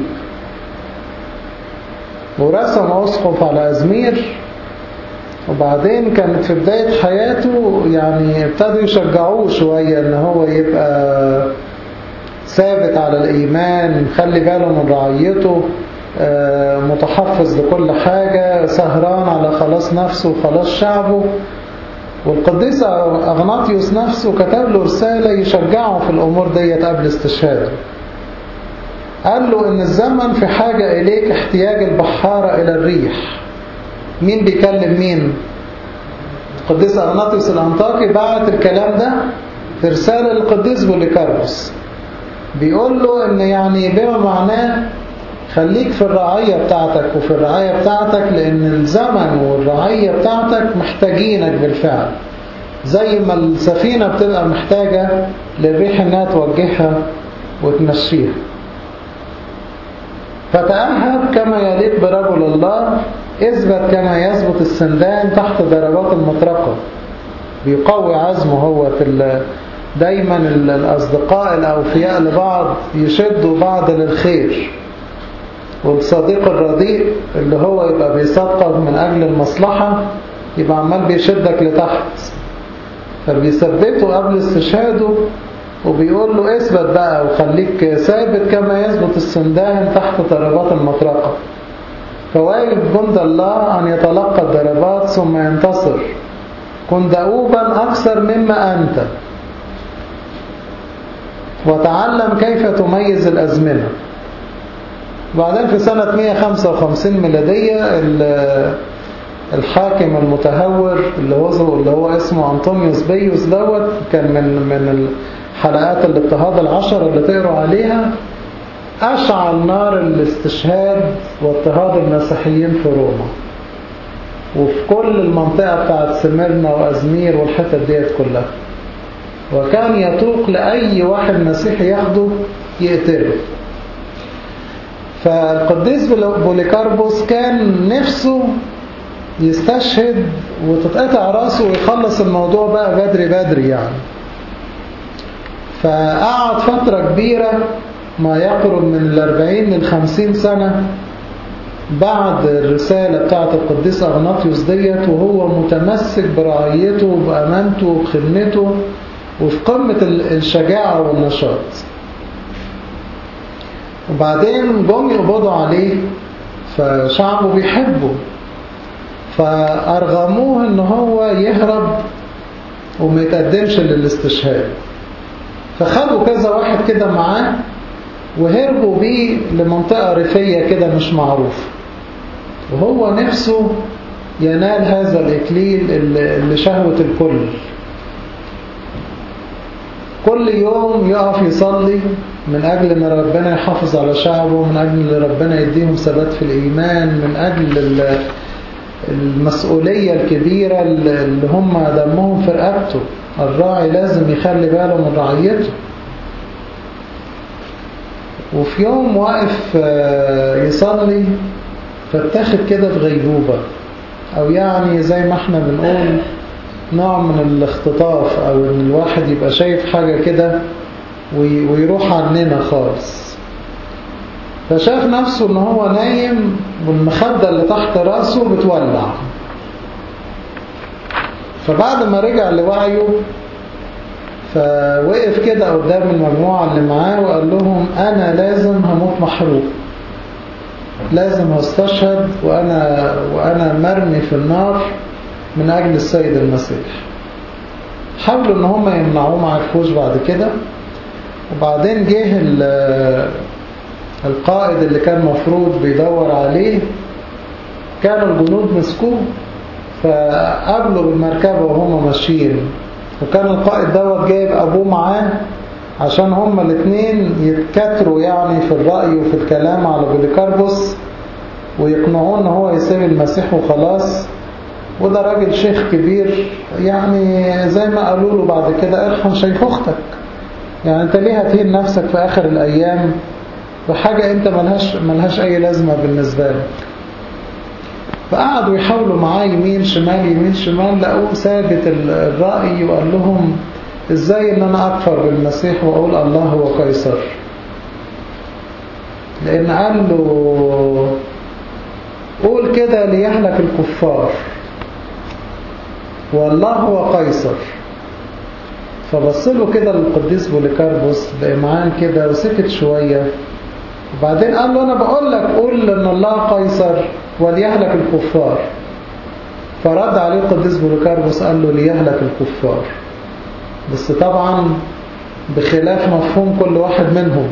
ورسم أسقف على أزمير. وبعدين كانت في بداية حياته يعني ابتدوا يشجعوه شوية ان هو يبقى ثابت على الإيمان، خلي باله من رعيته، متحفظ لكل حاجة، سهران على خلاص نفسه وخلاص شعبه. والقديس أغناطيوس نفسه كتب له رسالة يشجعه في الأمور ديت قبل استشهاده. قال له إن الزمن في حاجة إليك احتياج البحارة إلى الريح. مين بيكلم مين؟ القديس أغناطيوس الأنطاكي بعت الكلام ده في رسالة للقديس بوليكاربوس، بيقول له إن يعني بما معناه خليك في الرعية بتاعتك وفي الرعاية بتاعتك، لأن الزمن والرعية بتاعتك محتاجينك بالفعل، زي ما السفينة بتبقى محتاجة للريح إنها توجهها وتمشيها. فتأهب كما يليق برجل الله، اثبت كما يثبت السندان تحت ضربات المطرقة. بيقوي عزمه هو دايما الأصدقاء الأوفياء لبعض يشدوا بعض للخير، والصديق الرديء اللي هو يبقى بيصدقك من أجل المصلحة يبقى عمال بيشدك لتحت. فبيثبته قبل استشهاده وبيقول له اثبت بقى وخليك ثابت كما يثبت السندان تحت ضربات المطرقة. فواجب جند الله أن يتلقى الضربات ثم ينتصر. كن دؤوبا أكثر مما أنت، وتعلم كيف تميز الأزمنة. وبعدين في سنة 155 ميلادية الحاكم المتهور اللي هو اسمه أنطونيوس بيوس دوت، كان من حلقات الاضطهاد العشر اللي تقروا عليها، أشعل نار الاستشهاد واضطهاد المسيحيين في روما وفي كل المنطقة بتاعت سميرنا وأزمير والحتة ديت كلها، وكان يطوق لأي واحد مسيحي ياخده يقتله. فالقديس بوليكاربوس كان نفسه يستشهد وتتقطع راسه ويخلص الموضوع بقى بدري يعني. فقعد فترة كبيرة ما يقرب من 40 ل50 سنة بعد الرسالة بتاعت القديس أغناطيوس ديت، وهو متمسك برعايته وبأمانته وبخدمته وفي قمة الشجاعة والنشاط. وبعدين جم يقبضوا عليه، فشعبه بيحبه، فأرغموه ان هو يهرب وما يتقدمش للاستشهاد. فخدوا كذا واحد كده معاه وهربوا بيه لمنطقة ريفية كده مش معروفة، وهو نفسه ينال هذا الإكليل اللي شهوة الكل. كل يوم يقف يصلي من أجل أن ربنا يحافظ على شعبه، من أجل أن ربنا يديهم ثبات في الإيمان، من أجل المسؤولية الكبيرة اللي هم دمهم في رقبته. الراعي لازم يخلي باله من رعيته. وفي يوم واقف يصلي فاتخذ كده في غيبوبة، أو يعني زي ما احنا بنقول نوع من الاختطاف، أو ان الواحد يبقى شايف حاجة كده ويروح عننا خالص. فشاف نفسه ان هو نايم والمخدة اللي تحت راسه بتولع. فبعد ما رجع لوعيه فوقف كده قدام المجموعة اللي معاه وقال لهم أنا لازم هموت محروق، لازم هستشهد وأنا مرمي في النار من أجل السيد المسيح. حاولوا ان هم يمنعوه، ما عرفوش بعد كده. وبعدين جه القائد اللي كان مفروض بيدور عليه، كانوا الجنود مسكوه فقابلوا بالمركبة وهم ماشيين، وكان القائد دوت جايب أبوه معاه عشان هما الاثنين يتكتروا يعني في الرأي وفي الكلام على بوليكاربوس ويقنعوه ان هو يسيب المسيح وخلاص. وده راجل شيخ كبير، يعني زي ما قالوا له بعد كده ارحم شيخوختك، يعني انت ليه هتهين نفسك في آخر الأيام بحاجة انت ملهاش أي لازمة بالنسبة لك. فقعدوا يحاولوا معاه يمين شمال يمين شمال، لقوه ثابت الرأي وقال لهم ازاي ان انا اكفر بالمسيح واقول الله هو قيصر. لان قال له قول كده ليهلك الكفار والله هو قيصر. فبصله كده للقديس بوليكاربوس بإمعان كده وسكت شوية، وبعدين قال له أنا بقول لك قول إن الله قيصر وليهلك الكفار. فرد عليه القديس بوليكاربوس قال له ليهلك الكفار، بس طبعا بخلاف مفهوم كل واحد منهم.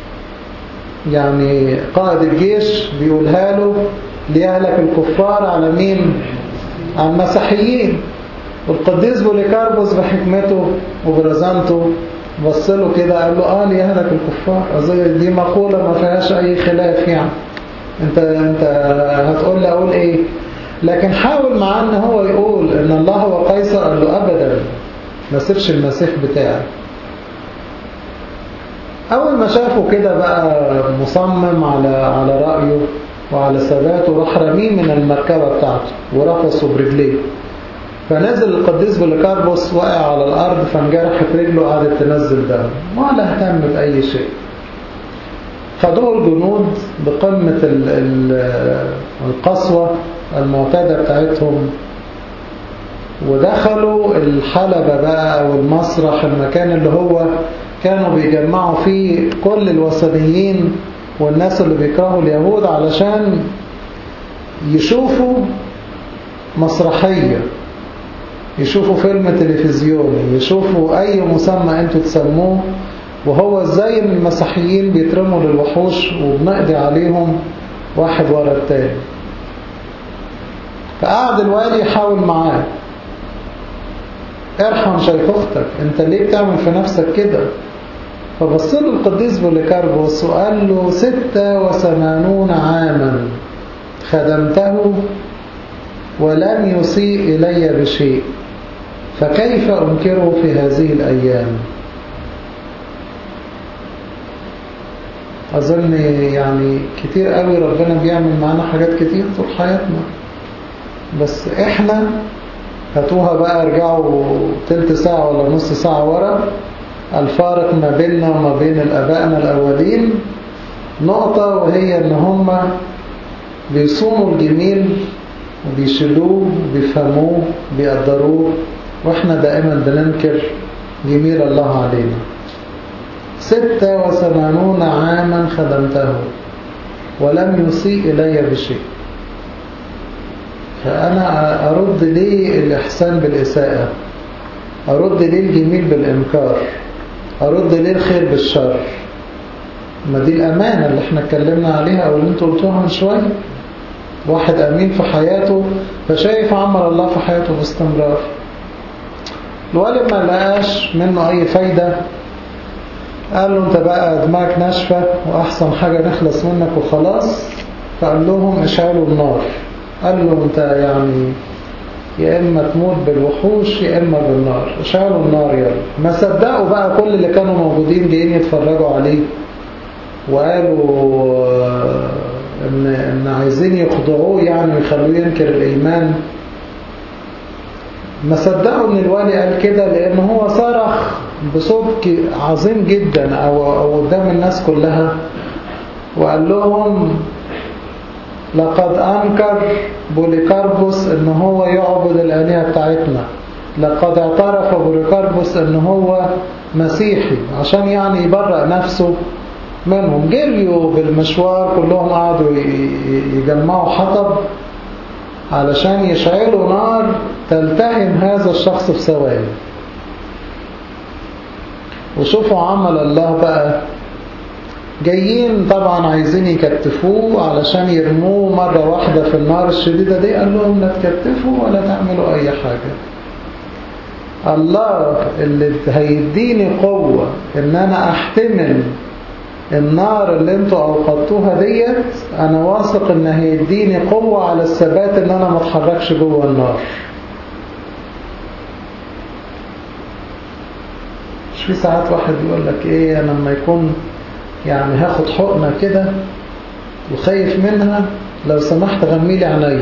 يعني قائد الجيش بيقولها له ليهلك الكفار على مين؟ على المسيحيين. والقديس بوليكاربوس بحكمته وبرزانته بصله كده قال له ليهلك الكفار. أظن دي مقولة ما فيهاش أي خلاف، يعني انت هتقول لي أقول إيه؟ لكن حاول معاه ان هو يقول ان الله هو قيصر، قال له أبدا ما سيبش المسيح بتاعي. أول ما شافه كده بقى مصمم على رأيه وعلى ثباته، راح رميه من المركبة بتاعته ورفصه برجليه. فنزل القديس بوليكاربوس وقع على الأرض، فانجرحت رجله وقعدت تنزل دم ولا اهتم بأي شيء. خدوه الجنود بقمة القسوة المعتادة بتاعتهم، ودخلوا الحلبة بقى أو المسرح، المكان اللي هو كانوا بيجمعوا فيه كل الوثنيين والناس اللي بيكرهوا اليهود علشان يشوفوا مسرحية، يشوفوا فيلم تلفزيوني، يشوفوا أي مسمى أنتوا تسموه، وهو ازاي ان المسيحيين بيترموا للوحوش وبنقضي عليهم واحد ورا التاني. فقعد الوالي يحاول معاه ارحم شيخوختك، انت ليه بتعمل في نفسك كده؟ فبصله القديس بوليكاربوس وقال له 86 عاما خدمته ولم يسيء إلي بشيء، فكيف أنكره في هذه الأيام؟ أظن يعني كتير قوي ربنا بيعمل معنا حاجات كتير طول حياتنا، بس إحنا هاتوها بقى ارجعوا تلت ساعة ولا نص ساعة ورا، الفارق ما بيننا وما بين الأبائنا الأولين نقطة، وهي إن هم بيصونوا الجميل وبيشيلوه بيفهموه بيقدروه، وإحنا دائما بننكر جميل الله علينا. 86 عاما خدمته ولم يسيء إلي بشيء، فأنا أرد ليه الإحسان بالإساءة؟ أرد ليه الجميل بالإنكار؟ أرد ليه الخير بالشر؟ ما دي الأمانة اللي احنا اتكلمنا عليها أو اللي انتوا قلتوها من شوية. واحد أمين في حياته فشايف عمل الله في حياته باستمرار. الوالد ما لقاش منه أي فايدة، قال له انت بقى دماغك ناشفة وأحسن حاجة نخلص منك وخلاص. فقال لهم اشعلوا النار. قال له انت يعني يا إما تموت بالوحوش يا إما بالنار، اشعلوا النار يلا. ما صدقوا بقى كل اللي كانوا موجودين جايين يتفرجوا عليه، وقالوا إن عايزين يخضعوه يعني ويخلوه ينكر الإيمان. ما صدقوا إن الوالي قال كده، لأن هو صرخ بصوت عظيم جدا أو قدام الناس كلها، وقال لهم لقد أنكر بوليكاربوس إن هو يعبد الآلهة بتاعتنا، لقد اعترف بوليكاربوس إن هو مسيحي، عشان يعني يبرأ نفسه منهم. جريوا بالمشوار كلهم، قعدوا يجمعوا حطب علشان يشعلوا نار تلتهم هذا الشخص في ثواني. وشوفوا عمل الله بقى، جايين طبعا عايزين يكتفوه علشان يرموه مرة واحدة في النار الشديدة دي. قال لهم لا تكتفوا ولا تعملوا أي حاجة. الله اللي هيديني قوة إن أنا أحتمل النار اللي انتوا أوقدتوها ديت، أنا واثق إن هيديني قوة على الثبات إن أنا ما اتحركش جوه النار. مش في ساعات واحد يقول لك إيه، أنا لما يكون يعني هاخد حقنة كده وخايف منها، لو سمحت غميلي عينيا.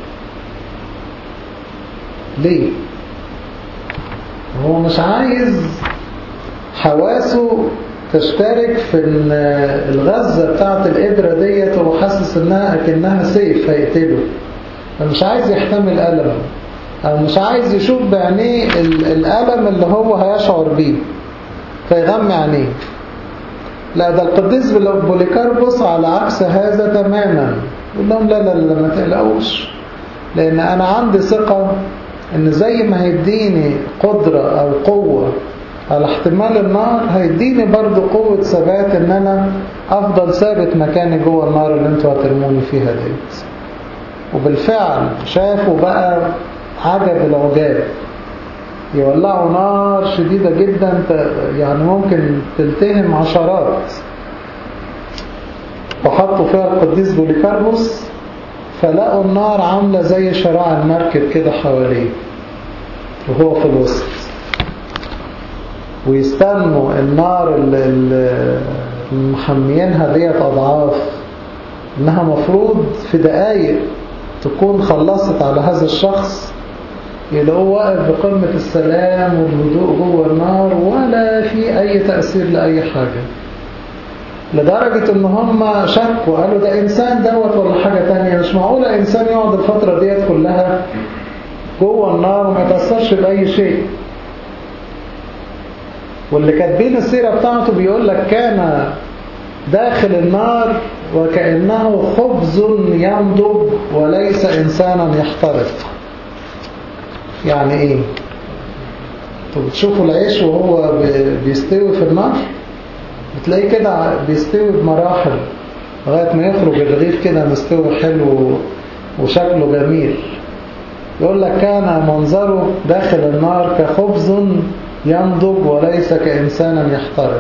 ليه؟ هو مش عايز حواسه تشترك في الغزة بتاعت الإبرة ديت، وهو حاسس إنها أكنها سيف هيقتله. مش عايز يحتمل ألم، أو مش عايز يشوف بعينيه الألم اللي هو هيشعر بيه فيغمي عينيه. لا، ده القديس بوليكاربوس على عكس هذا تماما. يقول لهم لا لا لا، ما تقلقوش، لأن أنا عندي ثقة إن زي ما هيديني قدرة أو قوة على احتمال النار، هيديني برضو قوة ثبات إن أنا أفضل ثابت مكاني جوه النار اللي انتوا هترموني فيها ديت. وبالفعل شافوا بقى عجب العجاب، يولعوا نار شديدة جدا يعني ممكن تلتهم عشرات، وحطوا فيها القديس بوليكاربوس، فلقوا النار عاملة زي شراع المركب كده حواليه وهو في الوسط، ويستنوا النار اللي محميينها ديت أضعاف، إنها مفروض في دقايق تكون خلصت على هذا الشخص، يلاقوه واقف بقمة السلام والهدوء جوه النار ولا في أي تأثير لأي حاجة. لدرجة إن هم شكوا، قالوا ده إنسان دوت ولا حاجة تانية، مش معقولة إنسان يقعد الفترة ديت كلها جوه النار وما يتأثرش بأي شيء. واللي كاتبين السيرة بتاعته بيقول لك كان داخل النار وكأنه خبز ينضب وليس إنسانا يحترق. يعني إيه؟ انتوا بتشوفوا العيش وهو بيستوي في النار، بتلاقيه كده بيستوي بمراحل لغاية ما يخرج الرغيف كده مستوي حلو وشكله جميل. يقول لك كان منظره داخل النار كخبز ينضج وليس كإنسان يحترق.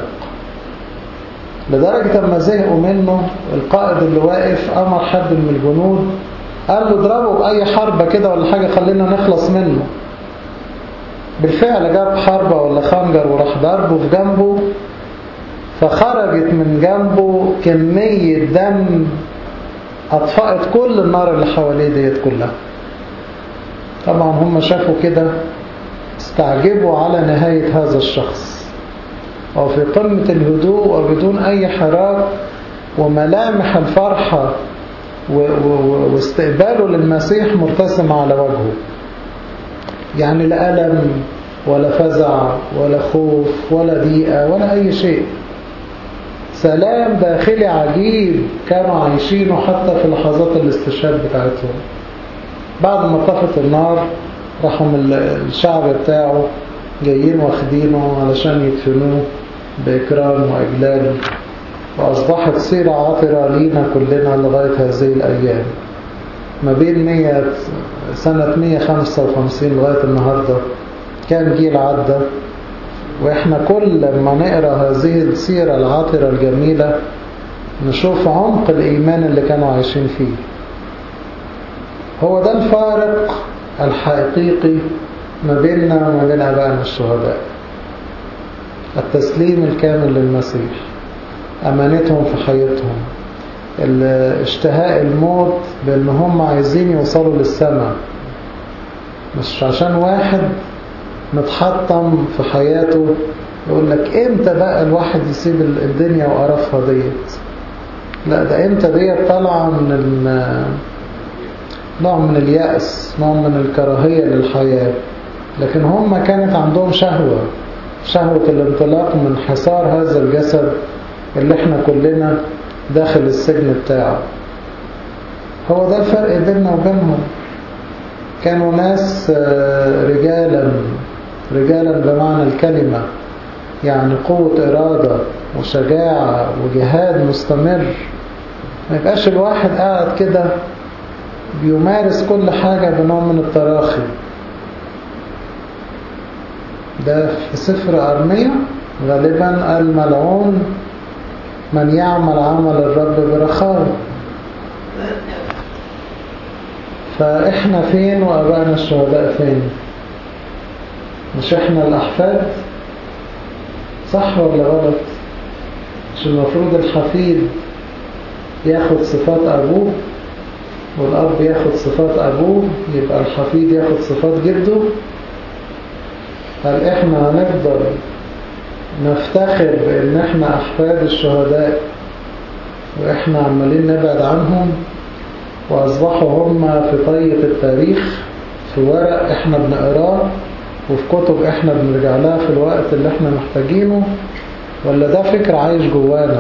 لدرجة لما زهقوا منه، القائد اللي واقف أمر حد من الجنود قال له اضربه بأي حربة كده ولا حاجة خلينا نخلص منه. بالفعل جاب حربة ولا خنجر وراح ضربه في جنبه، فخرجت من جنبه كمية دم أطفأت كل النار اللي حواليه ديت كلها. طبعا هم شافوا كده استعجبوا على نهاية هذا الشخص، وفي قمة الهدوء وبدون أي حراك، وملامح الفرحة واستقباله للمسيح مرتسمة على وجهه. يعني لا ألم ولا فزع ولا خوف ولا ضيقة ولا أي شيء، سلام داخلي عجيب كانوا عايشينه حتى في لحظات الاستشهاد بتاعتهم. بعد ما طفت النار راحوا الشعب بتاعه جايين واخدينه علشان يدفنوه بإكرام وإجلال، وأصبحت سيرة عطرة لينا كلنا لغاية هذه الأيام. ما بين سنة 155 لغاية النهاردة كان جيل عدى، وإحنا كل ما نقرأ هذه السيرة العطرة الجميلة نشوف عمق الإيمان اللي كانوا عايشين فيه. هو ده الفارق الحقيقي ما بيننا وما بين أبائنا الشهداء: التسليم الكامل للمسيح، أمانتهم في حياتهم، اشتهاء الموت بأن هم عايزين يوصلوا للسماء، مش عشان واحد متحطم في حياته، يقول لك امتى بقى الواحد يسيب الدنيا وقرفها ديت؟ لا، ده امتى ديت طالعة من نوع من اليأس، نوع من الكراهية للحياة. لكن هم كانت عندهم شهوة الانطلاق من حصار هذا الجسد اللي احنا كلنا داخل السجن بتاعه. هو ده الفرق بيننا وبينهم. كانوا ناس رجالا بمعنى الكلمة، يعني قوة إرادة وشجاعة وجهاد مستمر. ما يبقاش الواحد قاعد كده بيمارس كل حاجة بنوع من التراخي. ده في سفر أرميا غالبا الملعون من يعمل عمل الرب برخاء. فإحنا فين وأبائنا الشهداء فين؟ مش إحنا الأحفاد؟ صح ولا غلط؟ مش المفروض الحفيد ياخد صفات أبوه والأب ياخد صفات أبوه، يبقى الحفيد ياخد صفات جده؟ هل إحنا هنفضل نفتخر بأن إحنا أحفاد الشهداء وإحنا عمالين نبعد عنهم، وأصبحوا هم في طية التاريخ، في ورق إحنا بنقراه وفي كتب إحنا بنرجع لها في الوقت اللي إحنا محتاجينه؟ ولا ده فكر عايش جوانا؟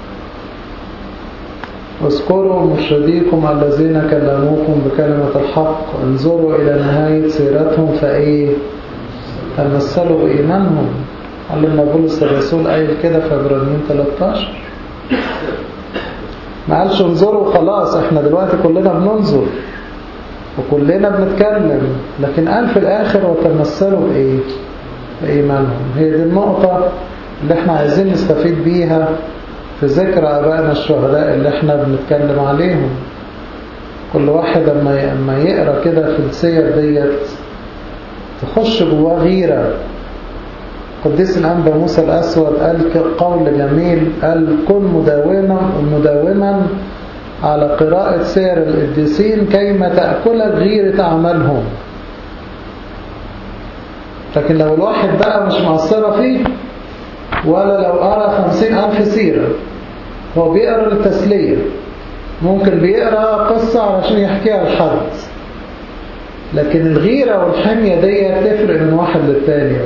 اذكروا مرشديكم الذين كلموكم بكلمة الحق، انظروا إلى نهاية سيرتهم فإيه؟ تمثلوا بإيمانهم. علمنا بولس الرسول قايل كده في عبرانيين 13. ما قالش انظروا خلاص، احنا دلوقتي كلنا بننظر وكلنا بنتكلم، لكن قال في الآخر وتمثلوا بإيه؟ بإيمانهم. هي دي النقطة اللي احنا عايزين نستفيد بيها في ذكر آبائنا الشهداء اللي احنا بنتكلم عليهم. كل واحد اما يقرأ كده في السير ديت تخش جواه غيرة. قديس الأنبا موسى الأسود قال قول جميل، قال كن مداوما على قراءة سير القديسين كيما تأكلك غيرة أعمالهم. لكن لو الواحد بقى مش مقصرة فيه، ولا لو قرأ 50,000 سيرة، هو بيقرأ للتسلية، ممكن بيقرأ قصة علشان يحكيها لحد، لكن الغيرة والحمية دي تفرق من واحد للتاني.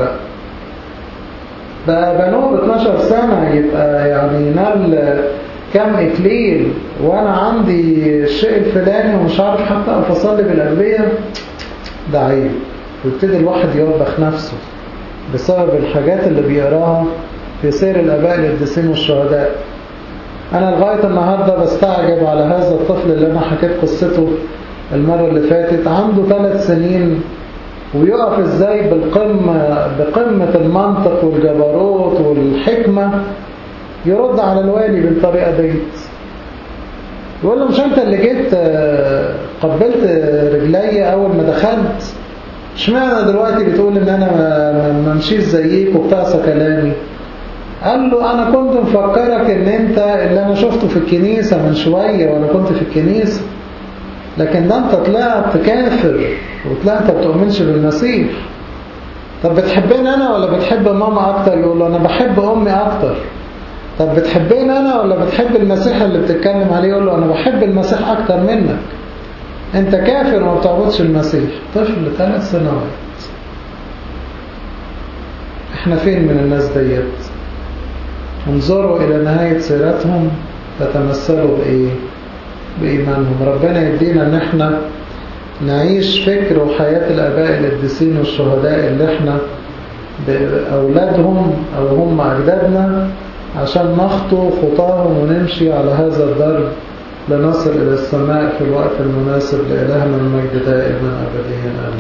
بقى بنوه ب 12 سنة يبقى يعني ينال كم إكليل، وأنا عندي الشيء الفلاني ومش عارف حتى أفصلي بالأدوية، ده عيب. ويبتدي الواحد يوبخ نفسه بسبب الحاجات اللي بيقراها في سير الآباء القديسين والشهداء. أنا لغاية النهاردة بستعجب على هذا الطفل اللي أنا حكيت قصته المرة اللي فاتت، عنده 3 سنين ويقف إزاي بقمة المنطق والجبروت والحكمة يرد على الوالي بالطريقة ديت. يقول له مش أنت اللي جيت قبلت رجلي أول ما دخلت؟ اشمعنى دلوقتي بتقول إن أنا ما ممشيش زيك وبتعصى كلامي؟ قال له أنا كنت مفكرك إن أنت اللي أنا شفته في الكنيسة من شوية وأنا كنت في الكنيسة، لكن ده أنت طلعت كافر وطلعت بتؤمنش بالمسيح. طب بتحبني أنا ولا بتحب ماما أكتر؟ يقول له أنا بحب أمي أكتر. طب بتحبني أنا ولا بتحب المسيح اللي بتتكلم عليه؟ يقول له أنا بحب المسيح أكتر منك، أنت كافر وما بتعبدش المسيح. طفل 3 سنوات. إحنا فين من الناس ديت؟ انظروا إلى نهاية سيرتهم فتمثلوا بإيه؟ بإيمانهم. ربنا يدينا أن احنا نعيش فكر وحياة الآباء القديسين والشهداء اللي احنا بأولادهم أو هم أجدادنا، عشان نخطو خطاهم ونمشي على هذا الدرب لنصل إلى السماء في الوقت المناسب. لإلهنا المجد دائما أبديا آمين.